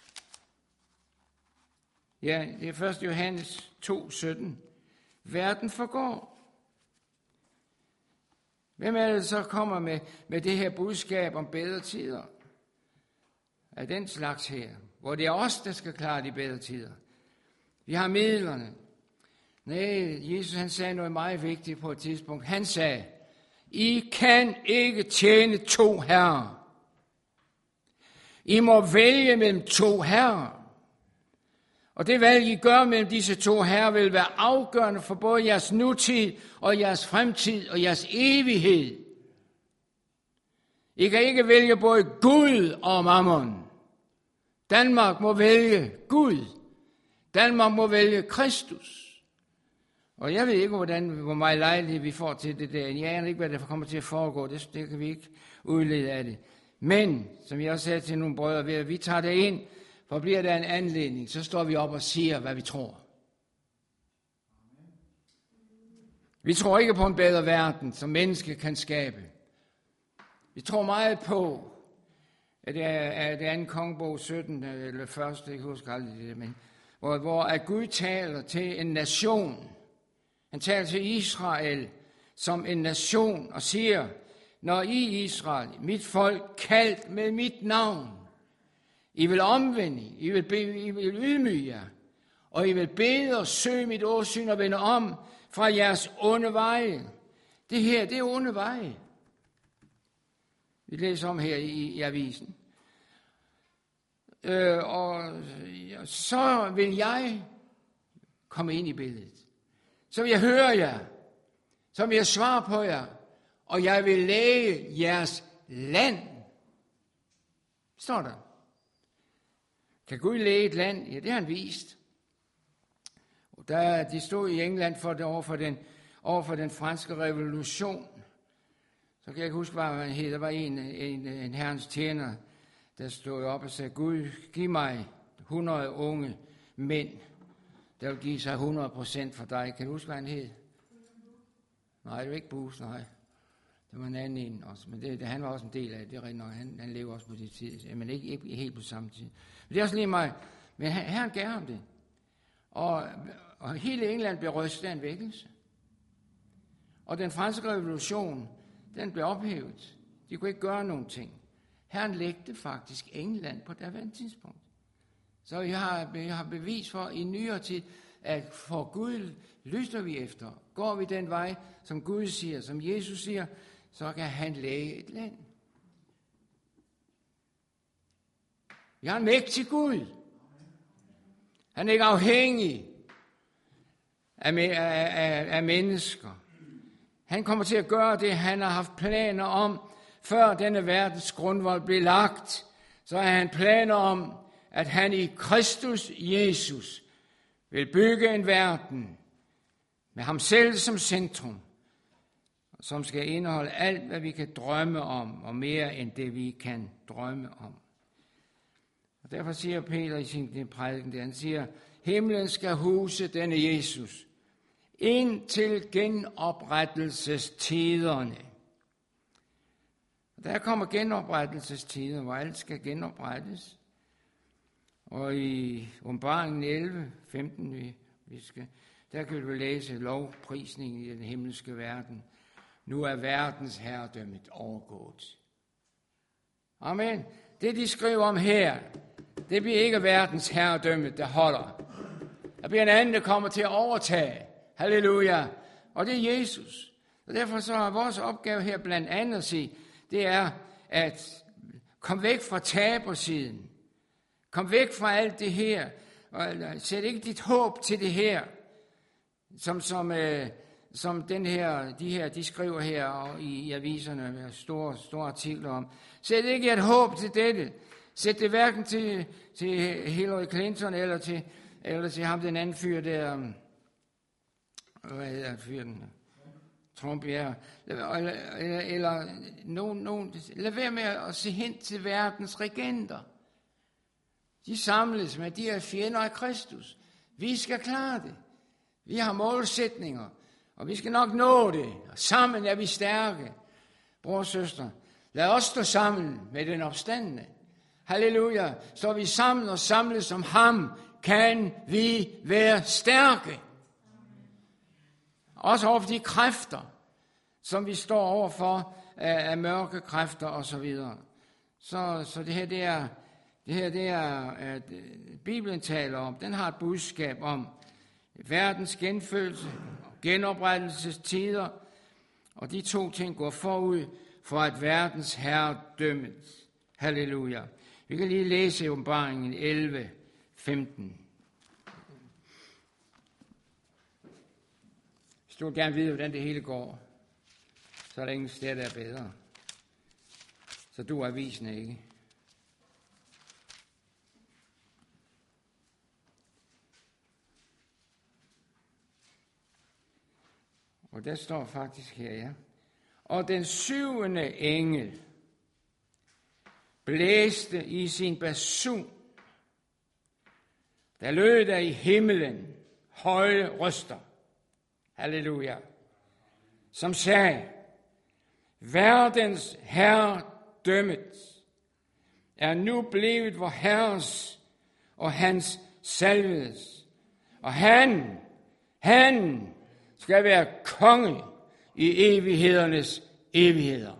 Ja, det er 1. Johannes 2:17. Verden forgår. Hvem er det så kommer med det her budskab om bedre tider? Af den slags her, hvor det er os, der skal klare de bedre tider. Vi har midlerne. Nej, Jesus han sagde noget meget vigtigt på et tidspunkt. Han sagde, I kan ikke tjene to herrer. I må vælge mellem to herrer. Og det valg, I gør mellem disse to herrer, vil være afgørende for både jeres nutid og jeres fremtid og jeres evighed. I kan ikke vælge både Gud og mammon. Danmark må vælge Gud. Danmark må vælge Kristus. Og jeg ved ikke, hvor meget lejlighed vi får til det der. Jeg aner ikke, hvad der kommer til at foregå. Det kan vi ikke udlede af det. Men, som jeg også sagde til nogle brødre, vi tager det ind, for bliver der en anledning, så står vi op og siger, hvad vi tror. Vi tror ikke på en bedre verden, som menneske kan skabe. Vi tror meget på, at det er det andet kongebog 17, eller første, jeg husker aldrig det, men hvor at Gud taler til en nation. Han taler til Israel som en nation og siger, når I Israel, mit folk, kaldt med mit navn, I vil omvende, I vil ydmyge jer, og I vil bede og søge mit åsyn og vende om fra jeres onde veje. Det her, det er onde veje. Vi læser om her i avisen. Og så vil jeg komme ind i billedet. Så vil jeg høre jer. Så vil jeg svare på jer. Og jeg vil læge jeres land. Står der. Kan Gud læge et land? Ja, det har han vist. Og de stod i England over for den franske revolution. Så kan jeg ikke huske, hvad han hed. Der var en herrens tjener, der stod op og sagde, Gud, giv mig 100 unge mænd, der vil give sig 100% for dig. Kan du huske, hvad han hed? Nej, det var ikke Bus, nej. Det var en anden en også, men han var også en del af det. Det er rigtigt nok, han lever også på det tid, men ikke helt på samme tid. Men det er også lige mig. Men Herren gav ham det. Og hele England blev rystet af en vækkelse. Og den franske revolution, den blev ophævet. De kunne ikke gøre nogen ting. Herren lægte faktisk England på daværende tidspunkt. Så vi har bevis for i nyere tid, at for Gud lytter vi efter. Går vi den vej, som Gud siger, som Jesus siger, så kan han læge et land. Vi har en mægtig Gud. Han er ikke afhængig af mennesker. Han kommer til at gøre det, han har haft planer om, før denne verdens grundvold blev lagt. Så har han planer om, at han i Kristus Jesus vil bygge en verden med ham selv som centrum, som skal indeholde alt, hvad vi kan drømme om, og mere end det, vi kan drømme om. Og derfor siger Peter i sin prædiken, han siger, himlen skal huse denne Jesus indtil genoprettelsestiderne. Der kommer genoprettelsestider, hvor alt skal genoprettes. Og i Åbenbaringen 11:15, der kan vi læse lovprisningen i den himmelske verden. Nu er verdens herredømmet overgået. Amen. Det, de skriver om her, det bliver ikke verdens herredømme, der holder. Der bliver en anden, der kommer til at overtage. Halleluja. Og det er Jesus. Og derfor så er vores opgave her blandt andet at sige, det er at komme væk fra tabersiden. Kom væk fra alt det her. Og sæt ikke dit håb til det her, som de skriver her i aviserne med store artikler om. Sæt ikke et håb til dette. Sæt det hverken til Hillary Clinton eller til ham den anden fyr der. Hvad hedder fyren? Trump, ja. Eller nogen. Lad være med at se hen til verdens regenter. De samles med de her fjender af Kristus. Vi skal klare det. Vi har målsætninger, og vi skal nok nå det. Og sammen er vi stærke. Bror og søster, lad os stå sammen med den opstandne. Halleluja. Står vi sammen og samles om ham, kan vi være stærke. Også over for de kræfter, som vi står overfor af mørke kræfter og så videre. Så det her det er, at Bibelen taler om, den har et budskab om verdens genfødelse, genoprettelsestider, og de to ting går forud for at verdens herredømme. Halleluja. Vi kan lige læse i Åbenbaringen 11:15. Hvis du vil gerne vide, hvordan det hele går, så er der ingen sted, der er bedre. Så du er avisen ikke. Og der står faktisk her, ja. Og den 7. engel blæste i sin basun. Der lød der i himlen høje røster. Halleluja. Som sagde, verdens herredømmet er nu blevet vor Herres og hans salvedes. Og han skal være konge i evighedernes evigheder.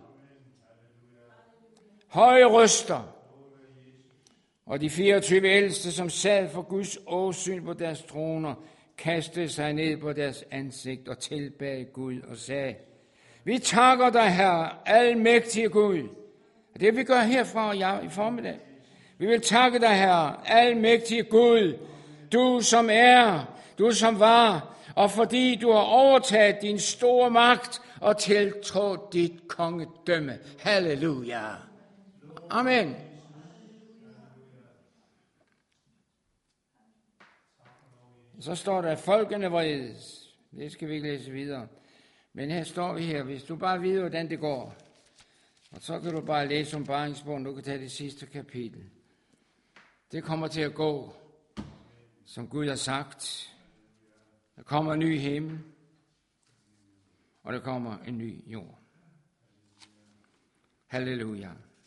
Høje røster, og de 24 ældste, som sad for Guds åsyn på deres troner, kastede sig ned på deres ansigt og tilbad Gud og sagde, vi takker dig, Herre, almægtige Gud. Og det vi gør herfra i formiddag. Vi vil takke dig, Herre, almægtige Gud, du som er, du som var, og fordi du har overtaget din store magt og tiltrådt dit kongedømme. Halleluja. Amen. Så står der, folkene vredes. Det skal vi ikke læse videre. Men her står vi her, hvis du bare ved, hvordan det går. Og så kan du bare læse Åbenbaringsbogen, du kan tage det sidste kapitel. Det kommer til at gå, som Gud har sagt. Der kommer en ny himmel, og der kommer en ny jord. Halleluja.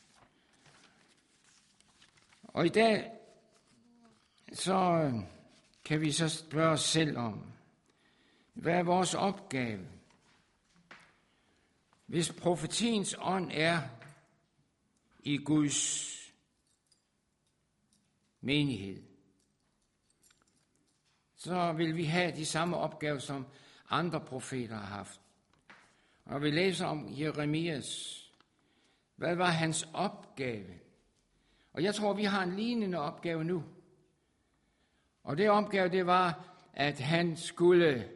Og i dag, så kan vi så spørge os selv om, hvad er vores opgave? Hvis profetiens ånd er i Guds menighed, så vil vi have de samme opgaver, som andre profeter har haft. Og vi læser om Jeremias. Hvad var hans opgave? Og jeg tror, vi har en lignende opgave nu. Og det opgave, det var, at han skulle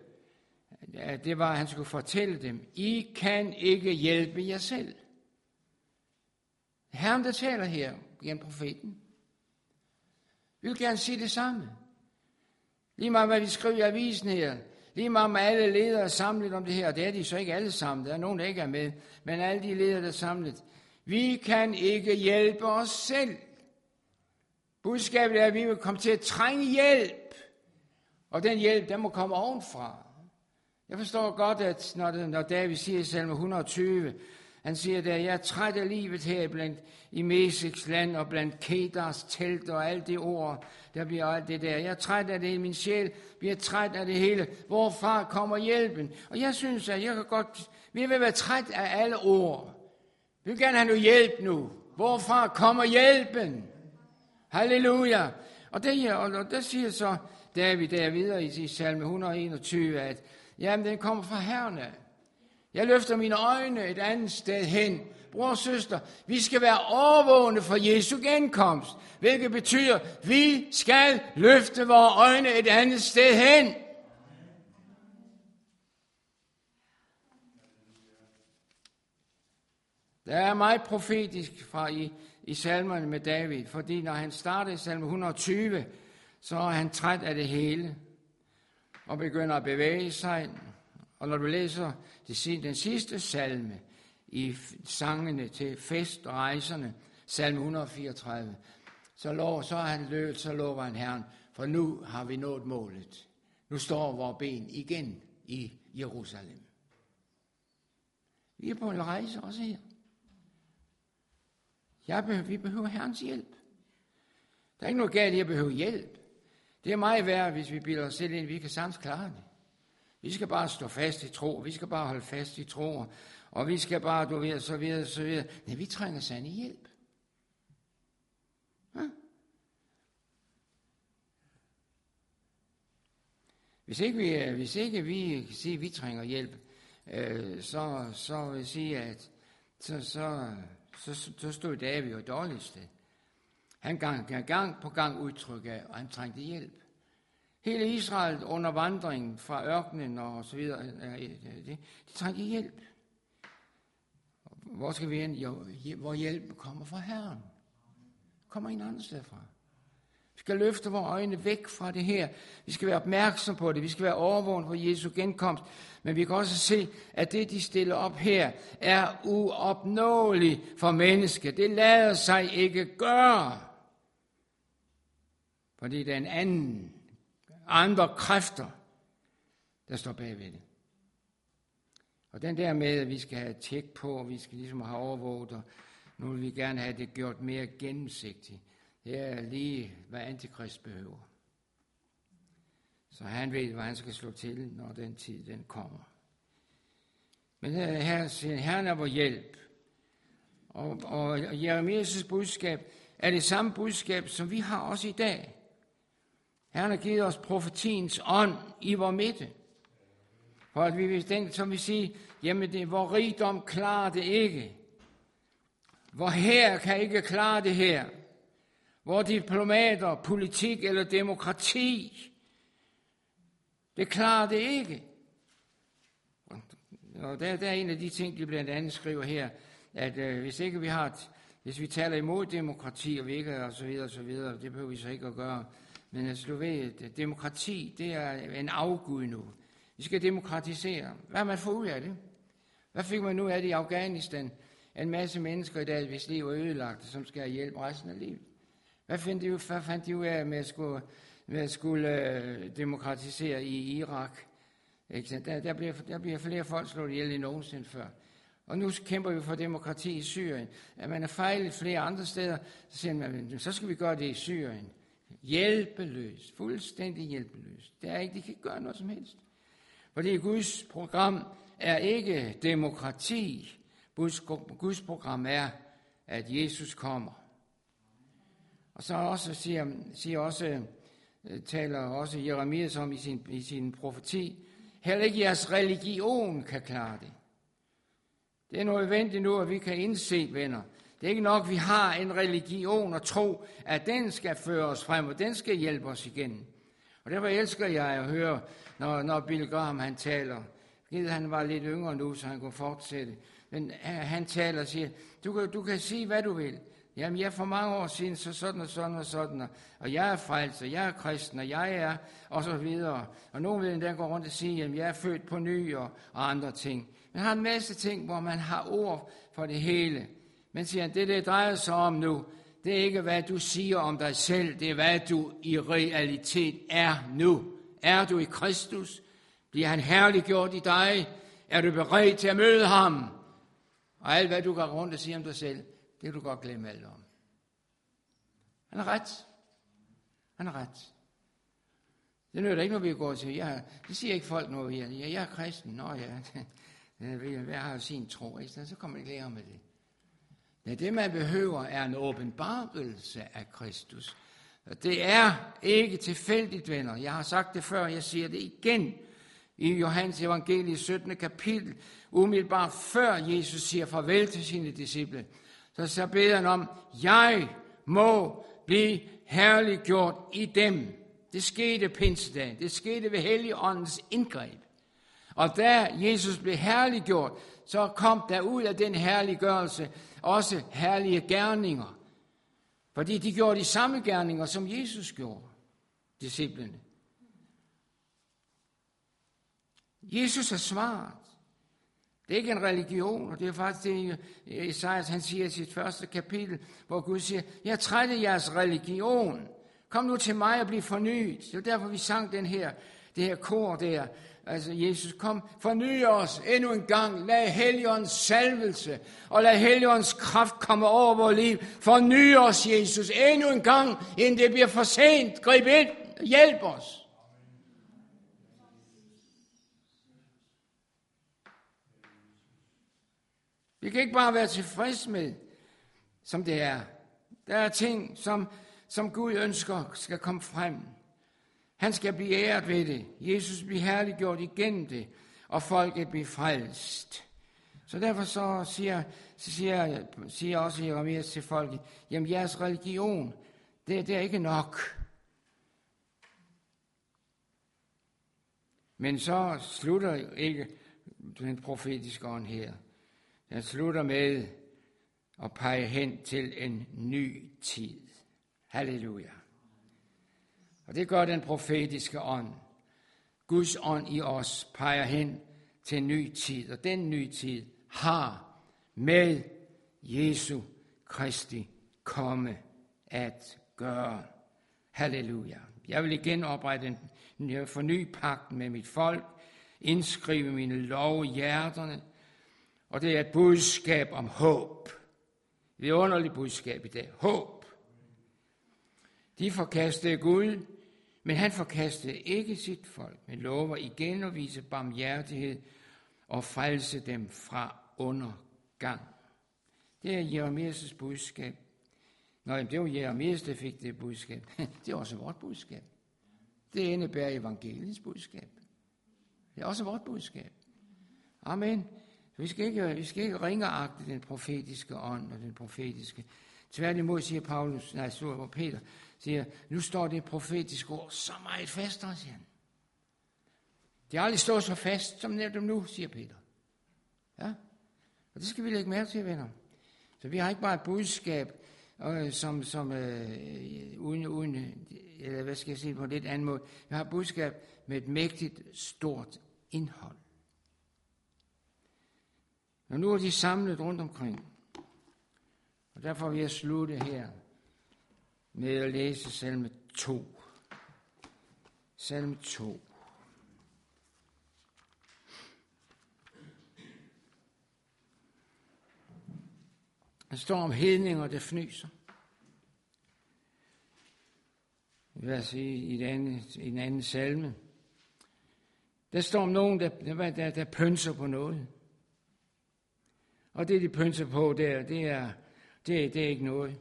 fortælle dem, I kan ikke hjælpe jer selv. Herren, der taler her gennem profeten, vil gerne sige det samme. Lige meget hvad vi skriver i avisen her, lige meget med alle ledere er samlet om det her, det er de så ikke alle sammen, der er nogen, der ikke er med, men alle de ledere, der er samlet. Vi kan ikke hjælpe os selv. Budskabet er, at vi vil komme til at trænge hjælp, og den hjælp, den må komme ovenfra. Jeg forstår godt, at når David siger i salme 120, han siger, at jeg er træt af livet her i Mesiks land og blandt Kedars telt og alt det ord, der bliver alt det der. Jeg er træt af det, min sjæl bliver træt af det hele. Hvorfra kommer hjælpen? Og jeg synes, at vi vil være træt af alle ord. Vi vil gerne have noget hjælp nu. Hvorfra kommer hjælpen? Halleluja! Og der siger så David der videre i salme 121, at jamen, den kommer fra Herren. Jeg løfter mine øjne et andet sted hen. Bror og søster, vi skal være overvågne for Jesu genkomst, hvilket betyder, at vi skal løfte vores øjne et andet sted hen. Der er meget profetisk fra i salmerne med David, fordi når han starter i salme 120, så er han træt af det hele og begynder at bevæge sig. Og når du læser den sidste salme i sangene til festrejserne, salme 134, så lover han Herren, for nu har vi nået målet. Nu står vores ben igen i Jerusalem. Vi er på en rejse også her. Vi behøver Herrens hjælp. Der er ikke noget galt i at behøve hjælp. Det er meget værd, hvis vi bilder os selv ind, vi kan sagtens klare det. Vi skal bare stå fast i tro, vi skal bare holde fast i tro, og vi skal bare, så videre. Nej, vi trænger sandelig hjælp. Ja? Hvis ikke vi kan sige, at vi trænger hjælp, så vil jeg sige, at så stod David jo et dårligt sted. Han gang på gang udtryk af, og han trængte hjælp. Hele Israel under vandringen fra ørkenen og så videre, de trængte hjælp. Hvor skal vi hen? Hvor hjælp kommer fra Herren. Kommer en anden sted fra. Vi skal løfte vores øjne væk fra det her. Vi skal være opmærksom på det. Vi skal være overvågen på Jesu genkomst. Men vi kan også se, at det, de stiller op her, er uopnåeligt for mennesket. Det lader sig ikke gøre. Fordi det er andre kræfter, der står bagved det. Og den der med, at vi skal have tjek på, og vi skal ligesom have overvåget, og nu vil vi gerne have det gjort mere gennemsigtigt. Det er lige, hvad Antikrist behøver. Så han ved, hvad han skal slå til, når den tid den kommer. Men her siger Herren er vor hjælp. Og Jeremias' budskab er det samme budskab, som vi har også i dag. Herren har givet os profetiens ånd i vor midte. For at vi vil tænke, som vi siger, jamen vor rigdom klarer det ikke. Vor hær kan ikke klare det her. Vor diplomater, politik eller demokrati, det klarer det ikke. Og der er en af de ting, de blandt andet skriver her, at hvis vi taler imod demokrati, og vi ikke og så videre, det behøver vi så ikke at gøre. Men altså, du ved, demokrati, det er en afgud nu. Vi skal demokratisere. Hvad har man fået ud af det? Hvad fik man nu af det i Afghanistan? En masse mennesker i dag, hvis liv er ødelagt, som skal have hjælp resten af livet. Hvad fandt de ud af med at skulle demokratisere i Irak? Der bliver flere folk slået ihjel end nogensinde før. Og nu kæmper vi for demokrati i Syrien. At man er fejlet flere andre steder, så siger man, så skal vi gøre det i Syrien. Hjælpeløst. Fuldstændig hjælpeløst. Det er ikke, de kan ikke gøre noget som helst. Fordi Guds program er ikke demokrati. Guds program er, at Jesus kommer. Og så også taler også Jeremias om i sin profeti, heller ikke jeres religion kan klare det. Det er nødvendigt nu, at vi kan indse, venner. Det er ikke nok, vi har en religion og tro, at den skal føre os frem, og den skal hjælpe os igen. Og derfor elsker jeg at høre, når Billy Graham han taler. Han var lidt yngre nu, så han kunne fortsætte. Men han taler og siger, du kan sige, hvad du vil. Jamen, jeg for mange år siden, så sådan og sådan og sådan, og jeg er frelst, og jeg er kristen, og jeg er, og så videre. Og nogen vil endda gå rundt og sige, jamen, jeg er født på ny, og andre ting. Man har en masse ting, hvor man har ord for det hele. Men siger han, det drejer sig om nu, det er ikke, hvad du siger om dig selv, det er, hvad du i realitet er nu. Er du i Kristus? Bliver han herliggjort i dig? Er du beredt til at møde ham? Og alt, hvad du går rundt og siger om dig selv, det kan du godt glemme alt om. Han har ret. Han har ret. Det nytter ikke, når vi går til. Det siger ikke folk noget. Jeg er kristen. Nå ja, jeg har jo sin tro. Så kommer det lære med det. Ja, det man behøver er en åbenbarelse af Kristus. Det er ikke tilfældigt, venner. Jeg har sagt det før, jeg siger det igen. I Johannes evangelie 17. kapitel, umiddelbart før Jesus siger farvel til sine disciple, så beder han om, jeg må blive herliggjort i dem. Det skete pinsedagen. Det skete ved Helligåndens indgreb. Og da Jesus blev herliggjort, så kom der ud af den herliggørelse også herlige gerninger. Fordi de gjorde de samme gerninger, som Jesus gjorde, disciplene. Jesus er smart. Det er ikke en religion, og det er faktisk det, Esajas han siger i sit første kapitel, hvor Gud siger, jeg er træt af jeres religion. Kom nu til mig og bliv fornyet. Det er derfor, vi sang det her kor der. Altså, Jesus, kom, forny os endnu en gang. Lad Helligåndens salvelse og lad Helligåndens kraft komme over vores liv. Forny os, Jesus, endnu en gang, inden det bliver for sent. Grib ind og hjælp os. Vi kan ikke bare være tilfreds med, som det er. Der er ting, som Gud ønsker skal komme frem. Han skal blive æret ved det. Jesus bliver herliggjort igennem det, og folket bliver frelst. Så derfor så siger også Jeremias til folket, jamen jeres religion, det er ikke nok. Men så slutter ikke den profetiske ånd her. Den slutter med at pege hen til en ny tid. Halleluja. Og det gør den profetiske ånd. Guds ånd i os peger hen til en ny tid. Og den nye tid har med Jesu Kristi komme at gøre. Halleluja. Jeg vil igen oprette en forny pagt med mit folk. Indskrive mine love i hjerterne. Og det er et budskab om håb. Det er et underligt budskab i dag. Håb. De forkastede Gud, men han forkastede ikke sit folk, men lover igen at vise barmhjertighed og frelse dem fra undergang. Det er Jeremias' budskab. Nå, det var Jeremias, der fik det budskab. Det er også vort budskab. Det indebærer evangeliets budskab. Det er også vort budskab. Amen. Vi skal ikke ringeagte den profetiske ånd og den profetiske. Tværtimod siger Peter, siger, nu står det profetiske ord så meget fastere, siger han. Det har aldrig stået så fast som netop nu, siger Peter. Ja, og det skal vi lægge mærke til, venner. Så vi har ikke bare et budskab, uden, eller hvad skal jeg sige på lidt anden måde. Vi har et budskab med et mægtigt, stort indhold. Og nu er de samlet rundt omkring. Og derfor vil jeg slutte her med at læse salme 2. Salme 2. Der står om hedninger, der fnyser. Det vil jeg sige i en anden salme. Der står om nogen, der pønser på noget. Og det, de pønser på der, det er det er ikke noget,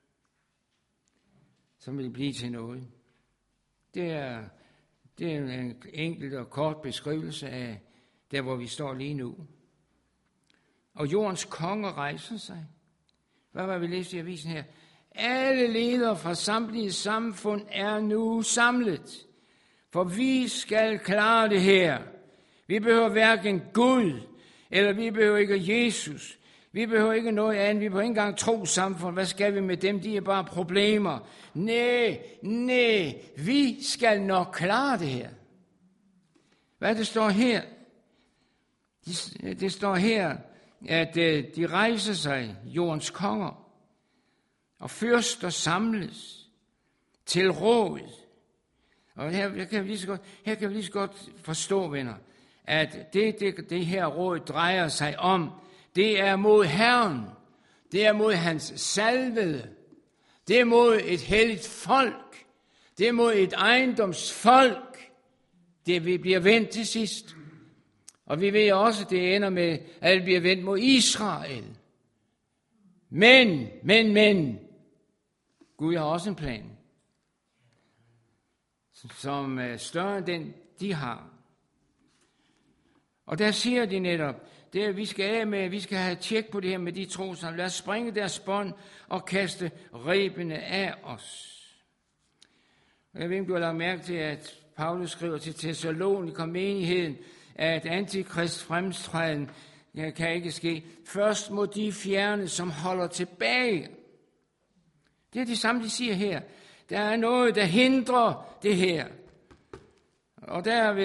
som vil blive til noget. Det er en enkelt og kort beskrivelse af der, hvor vi står lige nu. Og jordens konge rejser sig. Hvad var vi læst i avisen her? Alle ledere fra samtlige samfund er nu samlet, for vi skal klare det her. Vi behøver hverken Gud, eller vi behøver ikke Jesus. Vi behøver ikke noget andet. Vi behøver ikke engang trossamfund. Hvad skal vi med dem? De er bare problemer. Nej, vi skal nok klare det her. Hvad det står her? Det står her, at de rejser sig, jordens konger, og fyrster samles til råd. Og her kan vi lige så godt forstå, venner, at det her råd drejer sig om, det er mod Herren, det er mod hans salvede, det er mod et helligt folk, det er mod et ejendomsfolk, det vi bliver vendt til sidst. Og vi ved også, at det ender med, at det bliver vendt mod Israel. Men, Gud har også en plan, som er større end den, de har. Og der siger de netop, det er, vi skal have tjek på det her med de trossamfund. Lad os springe deres bånd og kaste rebene af os. Jeg ved ikke, du har lagt mærke til, at Paulus skriver til Thessalonikere menigheden, at antikrist fremtræden kan ikke ske. Først må de fjerne, som holder tilbage. Det er det samme, de siger her. Der er noget, der hindrer det her. Og der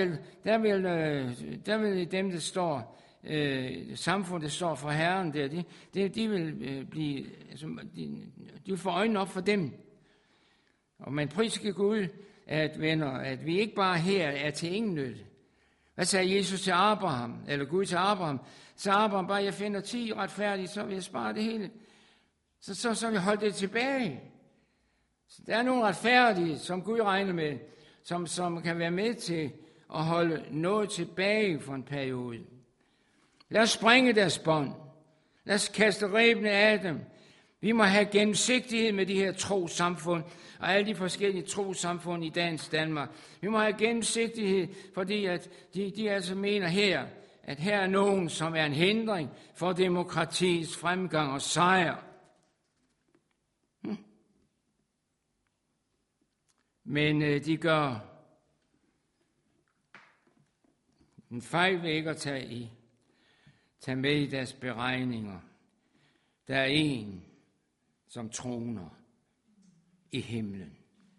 vil dem, der står, samfundet, der står for Herren, de vil blive, de vil få øjnene op for dem. Og man priser Gud, at vi ikke bare her er til ingen nytte. Hvad sagde Jesus til Abraham, eller Gud til Abraham? Så Abraham bare, jeg finder 10 retfærdige, så vil jeg spare det hele. Så vil jeg holde det tilbage. Så der er nogle retfærdige, som Gud regner med, som kan være med til at holde noget tilbage for en periode. Lad os springe deres bånd. Lad os kaste rebene af dem. Vi må have gennemsigtighed med de her trossamfund og alle de forskellige trossamfund i dagens Danmark. Vi må have gennemsigtighed, fordi at de altså mener her, at her er nogen, som er en hindring for demokratiets fremgang og sejr. Men de gør en fejl ved ikke at tage med i deres beregninger. Der er en, som troner i himlen.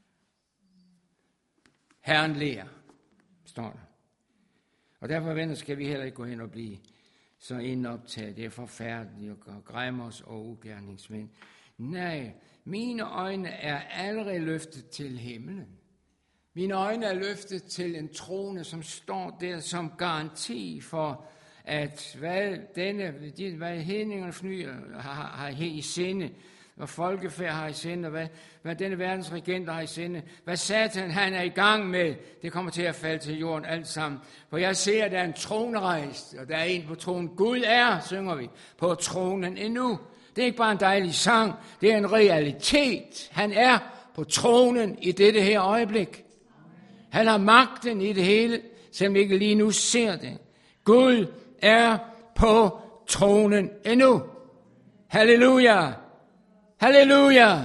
Herren lærer, står der. Og derfor, venner, skal vi heller ikke gå hen og blive så indoptaget. Det er forfærdeligt og græmme os og ugerningsmænd. Nej, mine øjne er allerede løftet til himlen. Mine øjne er løftet til en trone, som står der som garanti for, at hvad hedningerne fnyer har i sinde, hvad folkefærd har i sinde, og hvad denne verdens regenter har i sinde, hvad Satan han er i gang med, det kommer til at falde til jorden alt sammen. For jeg ser, at der er en trone rejst, og der er en på tronen. Gud er, synger vi, på tronen endnu. Det er ikke bare en dejlig sang, det er en realitet. Han er på tronen i dette her øjeblik. Han har magten i det hele, selvom vi ikke lige nu ser det. Gud er på tronen endnu. Halleluja! Halleluja!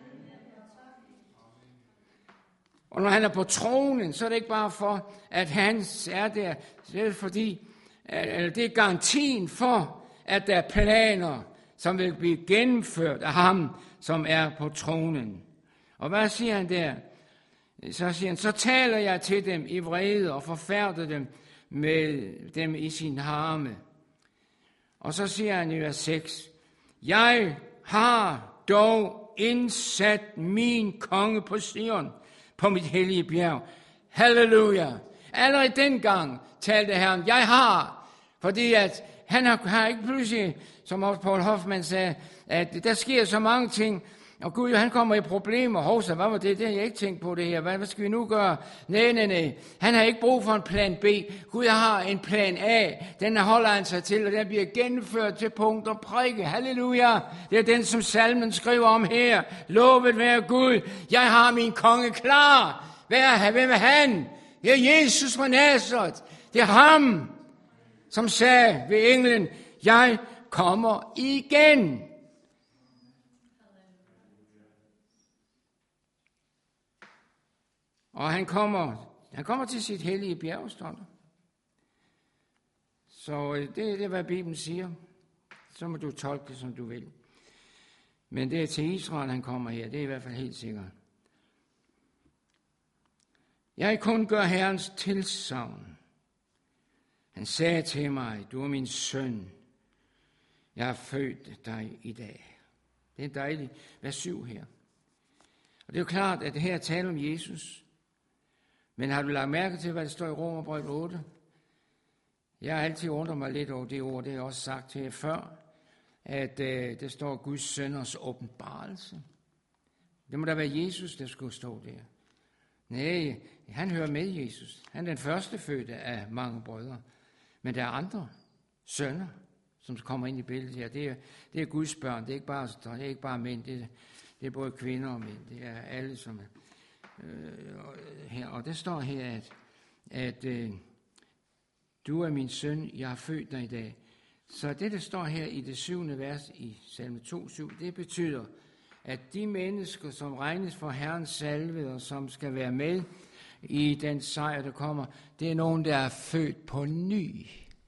Og når han er på tronen, så er det ikke bare for, at han er der. Det er fordi, det er garantien for, at der er planer, som vil blive gennemført af ham, som er på tronen. Og hvad siger han der? Så siger han, så taler jeg til dem i vrede og forfærder dem med dem i sin harme. Og så siger han i vers 6, jeg har dog indsat min konge på Sion, på mit hellige bjerg. Halleluja! Allerede dengang talte Herren, jeg har, fordi at han har ikke pludselig, som også Paul Hoffmann sagde, at der sker så mange ting, Og Gud, han kommer i problemer. Hovsa, hvad var det? Det har jeg ikke tænkt på det her. Hvad skal vi nu gøre? Nej. Han har ikke brug for en plan B. Gud har en plan A. Den holder han sig til, og den bliver gennemført til punkt og prikke. Halleluja. Det er den, som salmen skriver om her. Lovet være Gud. Jeg har min konge klar. Hvem er han? Det er Jesus fra Nazareth. Det er ham, som sagde ved englen, jeg kommer igen. Og han kommer til sit hellige bjerg, står der. Så det er, hvad Bibelen siger. Så må du tolke det, som du vil. Men det er til Israel, han kommer her. Det er i hvert fald helt sikkert. Jeg kun gør Herrens tilsagn. Han sagde til mig, du er min søn. Jeg har født dig i dag. Det er dejligt. Vers 7 her. Og det er jo klart, at det her taler om Jesus. Men har du lagt mærke til, hvad der står i Romerbrevet 8? Jeg har altid undret mig lidt over det ord, det har jeg også sagt til jer før, at det står Guds sønners åbenbarelse. Det må da være Jesus, der skulle stå der. Nej, han hører med Jesus. Han er den første fødte af mange brødre. Men der er andre sønner, som kommer ind i billedet her. Det er Guds børn. Det er ikke bare mænd. Det er både kvinder og mænd. Det er alle, som er her. Og der står her, at du er min søn, jeg har født dig i dag. Så det, der står her i det 7. vers i salme 2:7, det betyder, at de mennesker, som regnes for Herrens salvede, og som skal være med i den sejr, der kommer, det er nogen, der er født på ny.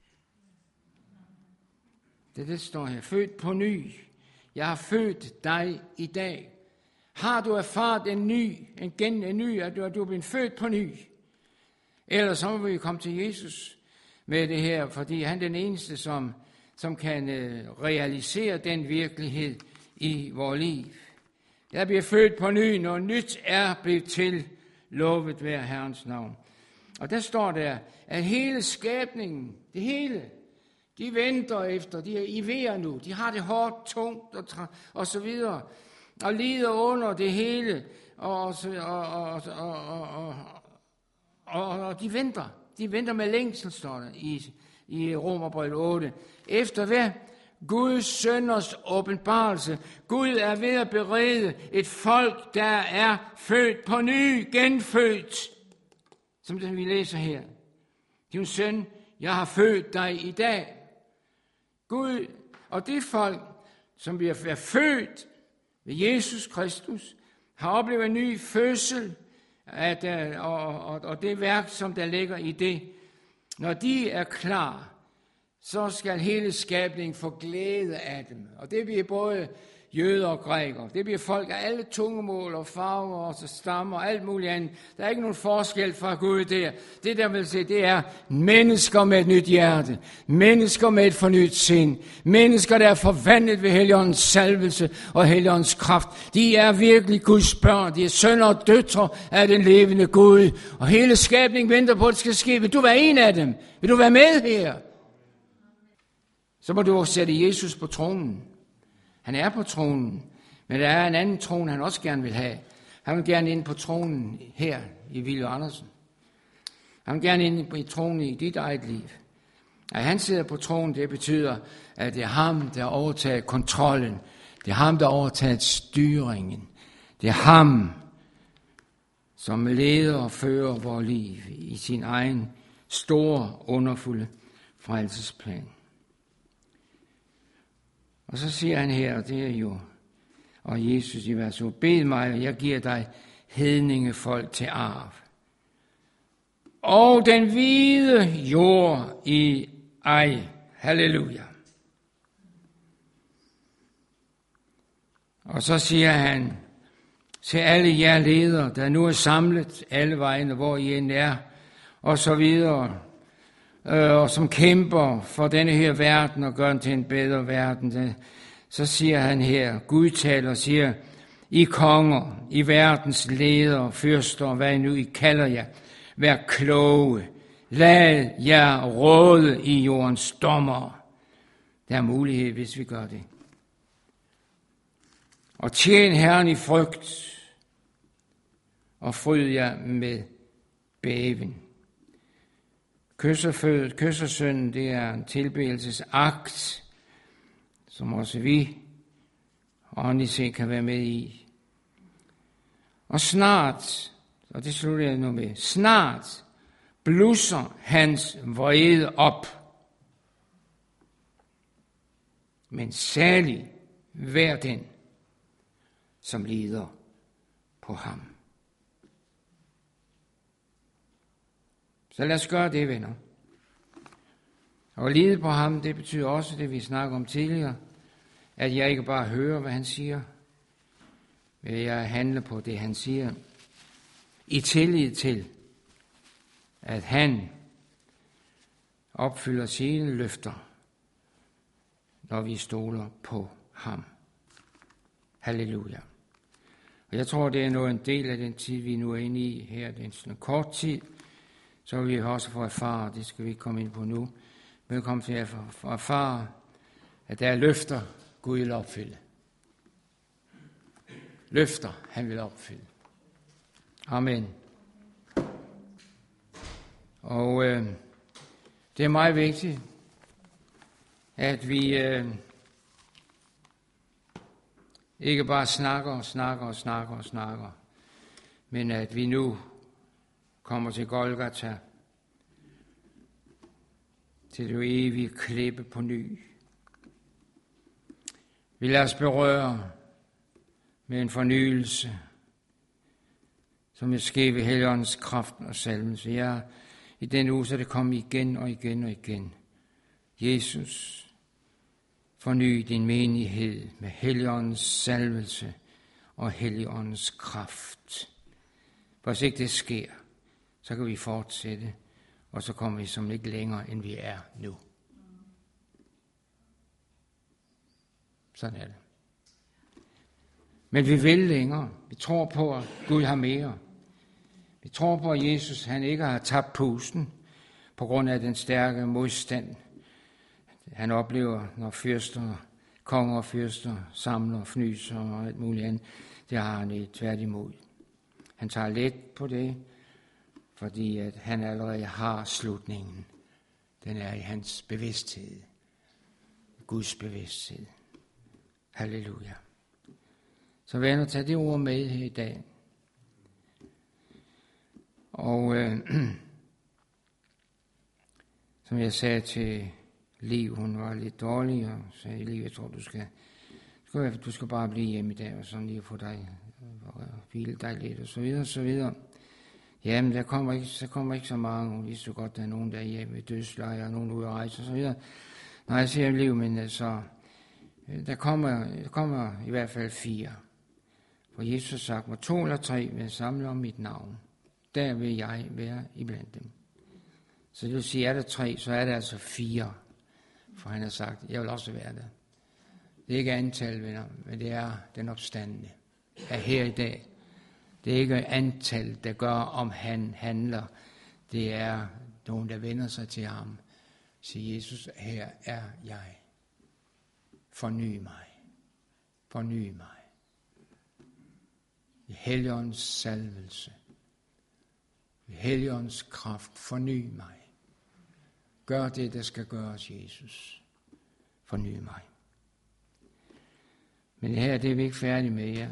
Det står her. Født på ny. Jeg har født dig i dag. Har du erfaret en ny, at du er blevet født på ny? Ellers så må vi komme til Jesus med det her, fordi han er den eneste, som kan realisere den virkelighed i vores liv. Jeg bliver født på ny, når nyt er blevet til. Lovet være Herrens navn. Og der står der, at hele skabningen, det hele, de venter efter, de er i vejr nu, de har det hårdt, tungt og så videre, og lider under det hele, og de venter med længsel, står der i Romerbrevet 8, efter hvad? Guds sønners åbenbarelse. Gud er ved at berede et folk, der er født på ny, genfødt, som det vi læser her. Din søn, jeg har født dig i dag. Gud og det folk, som bliver født ved Jesus Kristus, har oplevet en ny fødsel, og det værk, som der ligger i det. Når de er klar, så skal hele skabningen få glæde af dem. Og det bliver både jøder og grækere. Det bliver folk af alle tungemål og farver og stammer og alt muligt andet. Der er ikke nogen forskel fra Gud der. Det der vil sige, det er mennesker med et nyt hjerte. Mennesker med et fornyet sind. Mennesker, der er forvandlet ved Helligåndens salvelse og Helligåndens kraft. De er virkelig Guds børn. De er sønner og døtre af den levende Gud. Og hele skabningen venter på, at det skal ske. Vil du være en af dem? Vil du være med her? Så må du sætte Jesus på tronen. Han er på tronen, men der er en anden trone, han også gerne vil have. Han vil gerne ind på tronen her i Ville Andersen. Han vil gerne ind på tronen i dit eget liv. At han sidder på tronen, det betyder, at det er ham, der overtager kontrollen. Det er ham, der overtager styringen. Det er ham, som leder og fører vores liv i sin egen store, underfulde frelsesplan. Og så siger han her, og det er jo, og Jesus i vers 8, bed mig, og jeg giver dig hedningefolk til arv. Og den hvide jord i ej. Halleluja. Og så siger han til alle jer ledere, der nu er samlet alle vegne, hvor I end er, og så videre, og som kæmper for denne her verden og gør den til en bedre verden, så siger han her, Gud taler og siger, I konger, I verdens ledere, fyrster, hvad nu I kalder jer, vær kloge, lad jer råde i jordens dommer. Der er mulighed, hvis vi gør det. og tjen Herren i frygt, og fryd jer med bæven. Kyssersynden, det er en tilbedelsesakt, som også vi åndeligt set kan være med i. Og snart, og det slutter jeg nu med, snart blusser hans vrede op. Men særlig hver den, som lider på ham. Så lad os gøre det, venner. Og at lide på ham, det betyder også det, vi snakkede om tidligere, at jeg ikke bare hører, hvad han siger, men jeg handler på det, han siger, i tillid til, at han opfylder sine løfter, når vi stoler på ham. Halleluja. Og jeg tror, det er en del af den tid, vi nu er inde i her. Det er sådan en kort tid, så vil vi også få erfare, det skal vi ikke komme ind på nu, men vi kommer til at få erfare, at der er løfter, Gud vil opfylde. Løfter, han vil opfylde. Amen. Og det er meget vigtigt, at vi ikke bare snakker, men at vi nu kommer til Golgata, til det evige klippe på ny. Vi lader os berøre med en fornyelse, som vil ske ved Helligåndens kraft og salvelse. Ja, i den uge så det kommer igen og igen og igen. Jesus, forny din menighed med Helligåndens salvelse og Helligåndens kraft. Hvis ikke det sker, så kan vi fortsætte, og så kommer vi som ikke længere, end vi er nu. Sådan er det. Men vi vil længere. Vi tror på, at Gud har mere. Vi tror på, at Jesus han ikke har tabt pusten på grund af den stærke modstand, han oplever, når fyrster, konger og fyrster samler, fnyser og alt muligt andet. Det har han ikke, tværtimod. Han tager let på det, fordi at han allerede har slutningen. Den er i hans bevidsthed. Guds bevidsthed. Halleluja. Så venner, tag det ord med her i dag. Og som jeg sagde til Liv, hun var lidt dårlig, og sagde, Liv, jeg tror, du skal bare blive hjemme i dag, og sådan lige få dig, og hvile dig lidt, og så videre, og så videre. Jamen, der kommer ikke så mange, hun vidste jo godt, der er nogen, der er hjemme i dødsleje, og nogen ude at rejse, og så videre. Når jeg siger Liv, men så, der kommer i hvert fald 4. For Jesus har sagt, hvor 2 eller 3 vil samle om mit navn, der vil jeg være iblandt dem. Så det vil sige, er der 3, så er der altså 4. For han har sagt, jeg vil også være der. Det er ikke antal, venner, men det er den opstandende. Er her i dag. Det er ikke antal, der gør, om han handler. Det er nogen, der vender sig til ham. Siger Jesus, her er jeg. Forny mig. Forny mig. I Helligåndens salvelse. I Helligåndens kraft. Forny mig. Gør det, der skal gøres, Jesus. Forny mig. Men det her, det er vi ikke færdige med jer.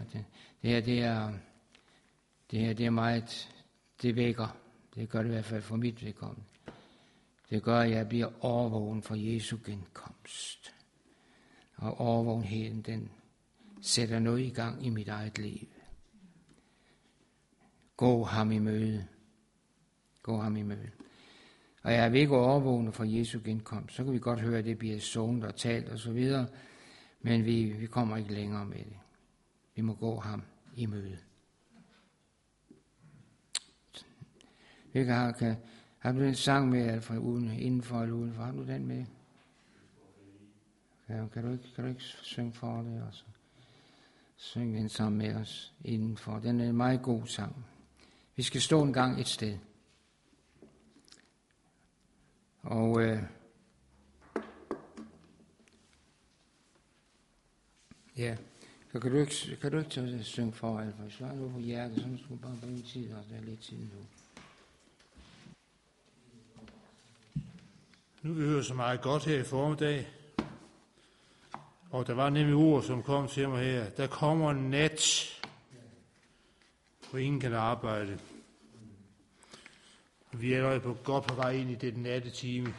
Det er meget, det vækker. Det gør det i hvert fald for mit vedkommende. Det gør, at jeg bliver overvågen for Jesu genkomst. Og overvågenheden, den sætter noget i gang i mit eget liv. Gå ham i møde. Gå ham i møde. Og jeg er ikke overvågende for Jesu genkomst. Så kan vi godt høre, at det bliver sunget og talt og så videre. Men vi kommer ikke længere med det. Vi må gå ham i møde. Har du den sang med, Alfred, indenfor eller udenfor? Har du den med? Kan du ikke synge for det? Og så synge den sammen med os indenfor. Den er en meget god sang. Vi skal stå en gang et sted. Og ja, Så kan du ikke tage og synge for, Alfred? Så er du på hjertet, så skal du bare bruge tid, og der er lidt tid nu. Nu vi hører så meget godt her i formiddag, og der var nemlig ord, som kom til mig her. Der kommer en nat, hvor ingen kan arbejde. Vi er allerede godt på vej ind i det nattetime.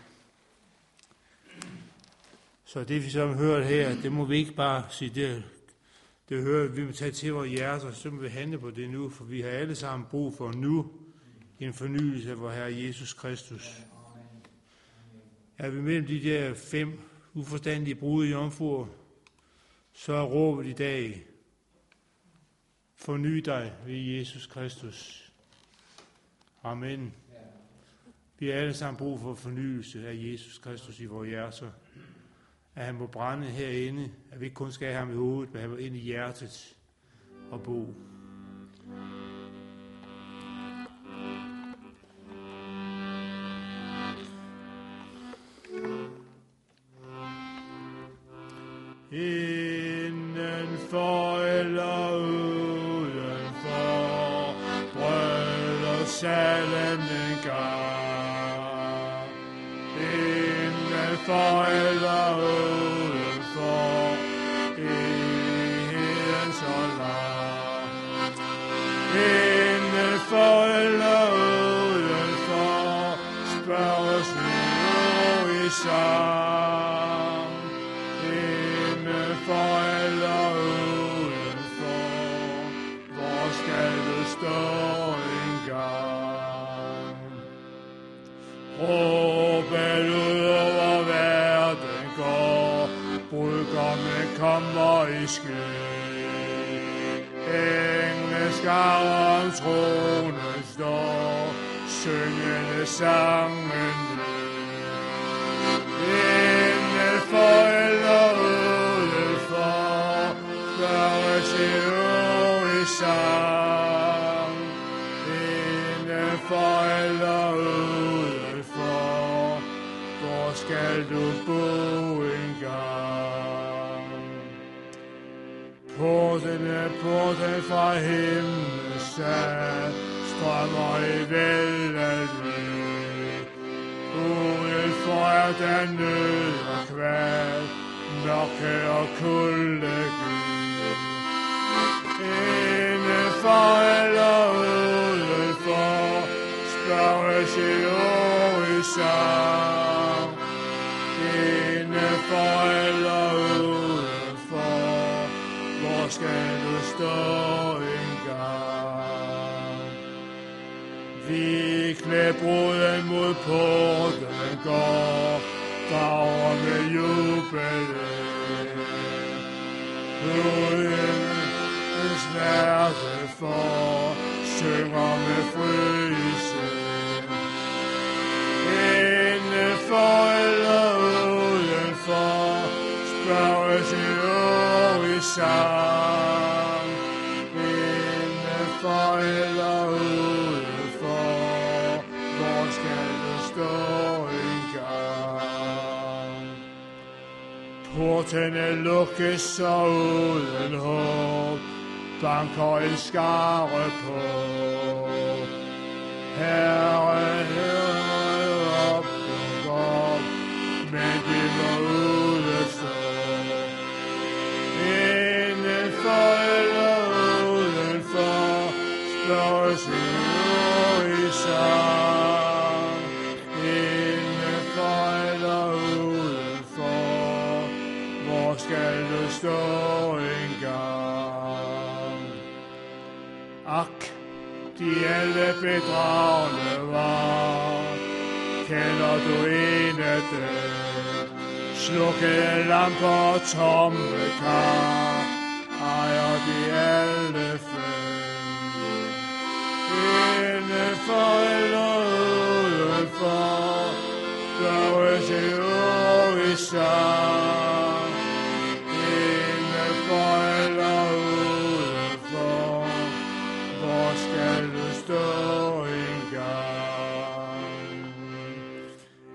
Så det vi så har hørt her, det må vi ikke bare sige, det hører vi må tage til vores hjerter, så må vi handle på det nu, for vi har alle sammen brug for nu en fornyelse af vor Herre Jesus Kristus. Er vi mellem de der 5 uforstandige brud i jomfruer, så er råbet i dag, forny dig ved Jesus Kristus. Amen. Vi har alle sammen brug for fornyelse af Jesus Kristus i vores hjerter. At han må brænde herinde, at vi ikke kun skal have ham i hovedet, men han må ind i hjertet og bo. Indenfor eller udenfor, brød og salen en gang. Indenfor eller udenfor, evigheden så lang. Indenfor eller udenfor, spørges vi jo i sang. Indenfor eller udenfor, hvor skal du stå engang? Råbet ud over verden går, brudgommen kommer i sky. Engleskaren om tronen står, syngende sangen indenfor eller udenfor, spørges jo i sang. Indenfor eller udenfor, hvor skal du bo engang? Porten fra himlen sat, strømmer i vældet lyd. Udenfor er der nød og kval, mørke og kulde gyd. Indenfor eller udenfor, spørges jo i sang. Indenfor eller udenfor, hvor skal du stå engang? Vikle bruden mod porten går, drager med jubelen. Uden smerte for, synger med frydelse. Indenfor eller udenfor, spørges jo i sang. Indenfor eller udenfor, hvor skal du stå engang? Portene lukkes og uden håb, banker en skare på. Herren hører op og op, men de må udestå. Indenfor eller udenfor, spørges jo i sang. Indenfor eller udenfor, hvor skal du stå engang? Ak, de alle bedragne var, kender du en af dem? Slukkede lamper og tomme kar, ejer de alle fem. Indenfor eller udenfor, spørges jo i sang. Indenfor eller udenfor, hvor skal du stå engang?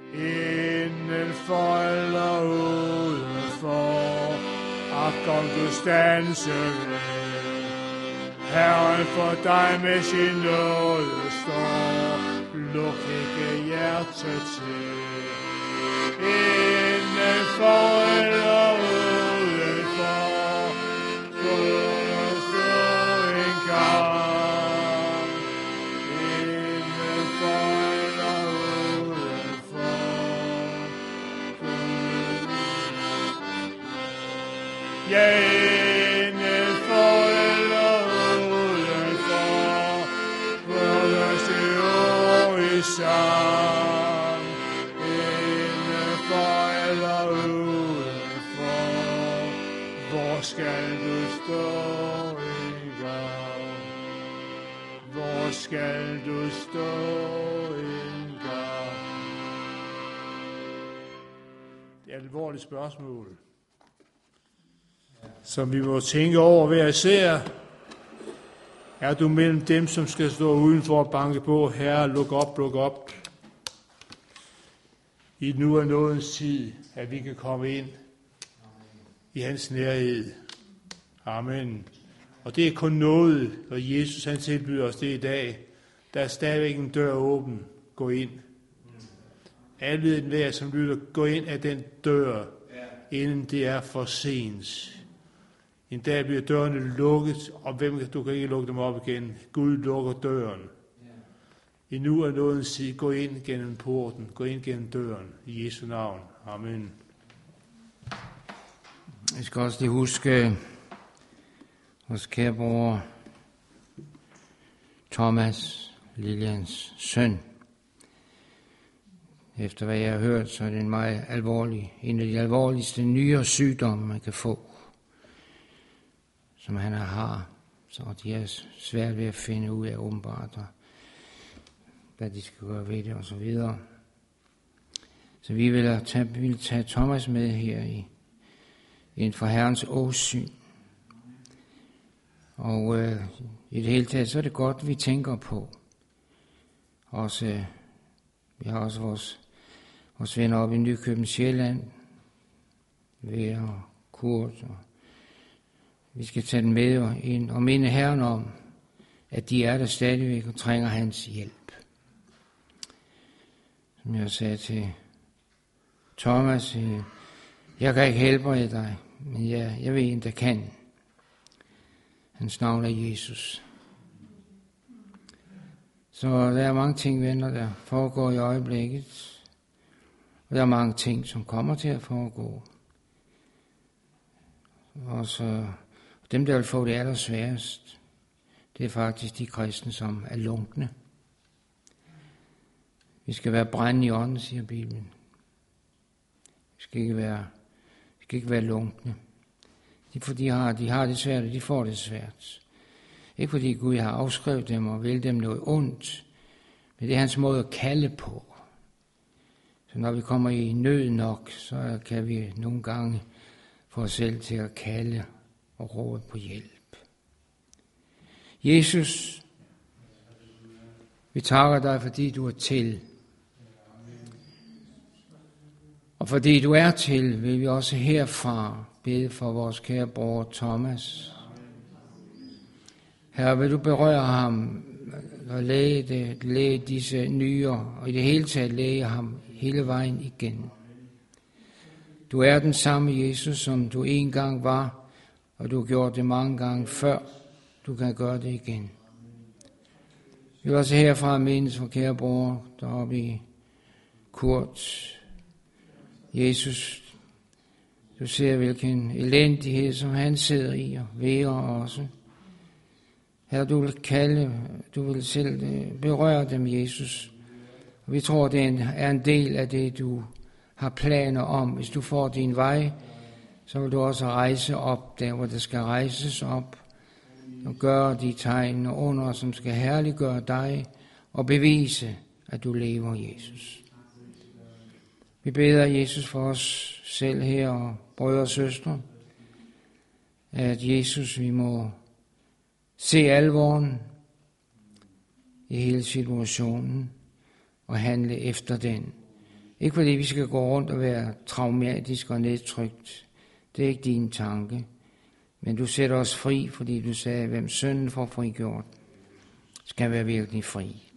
Indenfor eller udenfor, ak om du standse ved. Herren for dig med sin nåde står, luk ikke hjertet til. Indenfor eller udenfor, for står en kamp. Indenfor eller udenfor, ja, indenfor eller udenfor, for der står i sang. Indenfor eller udenfor, hvor skal du stå engang? Hvor skal du stå engang? Det er et alvorligt spørgsmål, som vi må tænke over hver især. Er du mellem dem, som skal stå udenfor og banke på? Herre, luk op, luk op. I nu er nådens tid, at vi kan komme ind i hans nærhed. Amen. Og det er kun noget, og Jesus han tilbyder os det i dag. Der er stadigvæk en dør åben. Gå ind. Alle enhver, som lytter, gå ind af den dør, inden det er for sent. En dag bliver dørene lukket, og du kan ikke lukke dem op igen. Gud lukker døren. Endnu er nåden sige, gå ind gennem porten, gå ind gennem døren, i Jesu navn. Amen. Jeg skal også lige huske vores kære bror Thomas, Lilians søn. Efter hvad jeg har hørt, så er det en af de alvorligste nyere sygdomme, man kan få, som han har. Så de er svært ved at finde ud af åbenbart, hvad de skal gøre ved det og så videre. Så vi vil tage Thomas med her inden for Herrens åsyn. Og i det hele taget, så er det godt, vi tænker på. Også, vi har også vores venner oppe i Nykøbing Sjælland, Vera og Kurt, og vi skal tage dem med ind og minde Herren om, at de er der stadigvæk og trænger hans hjælp. Som jeg sagde til Thomas, jeg kan ikke helbrede dig, men jeg ved en, der kan. Hans navn er Jesus. Så der er mange ting, venner, der foregår i øjeblikket. Og der er mange ting, som kommer til at foregå. Og så dem, der vil få det allersværest, det er faktisk de kristne, som er lunkne. Vi skal være brændende i ånden, siger Bibelen. Vi skal ikke være lunkne. De har det svært, og de får det svært. Ikke fordi Gud har afskrevet dem og vil dem noget ondt, men det er hans måde at kalde på. Så når vi kommer i nød nok, så kan vi nogle gange få os selv til at kalde og råbe på hjælp. Jesus, vi takker dig, fordi du er til. Og fordi du er til, vil vi også herfra bede for vores kære bror Thomas. Herre, vil du berøre ham og læge disse nyrer, og i det hele taget læge ham hele vejen igen. Du er den samme Jesus, som du en gang var, og du har gjort det mange gange før. Du kan gøre det igen. Vi vil også herfra mindes for kære bror deroppe i Kurt. Jesus, du ser hvilken elendighed, som han sidder i, og Vera også. Herre, du vil selv berøre dem, Jesus. Og vi tror, det er en del af det, du har planer om. Hvis du får din vej, så vil du også rejse op der, hvor der skal rejses op, og gøre de tegn og under, som skal herliggøre dig, og bevise, at du lever, Jesus. Vi beder Jesus for os selv her, og brødre og søstre, at Jesus, vi må se alvoren i hele situationen, og handle efter den. Ikke fordi vi skal gå rundt og være traumatiske og nedtrykt. Det er ikke din tanke. Men du sætter os fri, fordi du sagde, hvem synden får frigjort, skal være virkelig fri.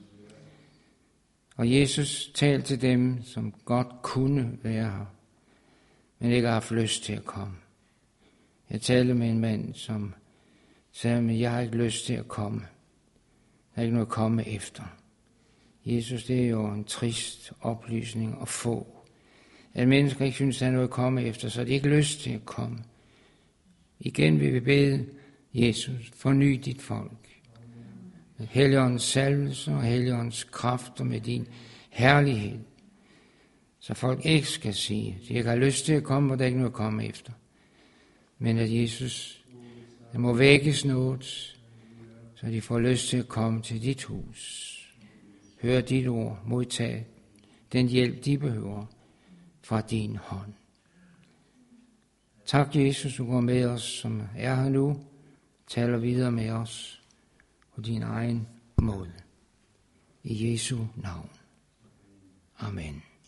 Og Jesus talte til dem, som godt kunne være her, men ikke har haft lyst til at komme. Jeg talte med en mand, som sagde, at jeg har ikke lyst til at komme. Der er ikke noget at komme efter. Jesus, det er jo en trist oplysning at få. At mennesker ikke synes, der er noget at komme efter, så de ikke lyst til at komme. Igen vil vi bede, Jesus, forny dit folk. Med Helligåndens salvelse og Helligåndens kraft og med din herlighed. Så folk ikke skal sige, at de ikke har lyst til at komme, og der er ikke noget at komme efter. Men at Jesus, der må vækkes noget, så de får lyst til at komme til dit hus. Hør dit ord, modtag den hjælp, de behøver fra din hånd. Tak, Jesus, du går med os, som er her nu, taler videre med os på din egen måde. I Jesu navn. Amen.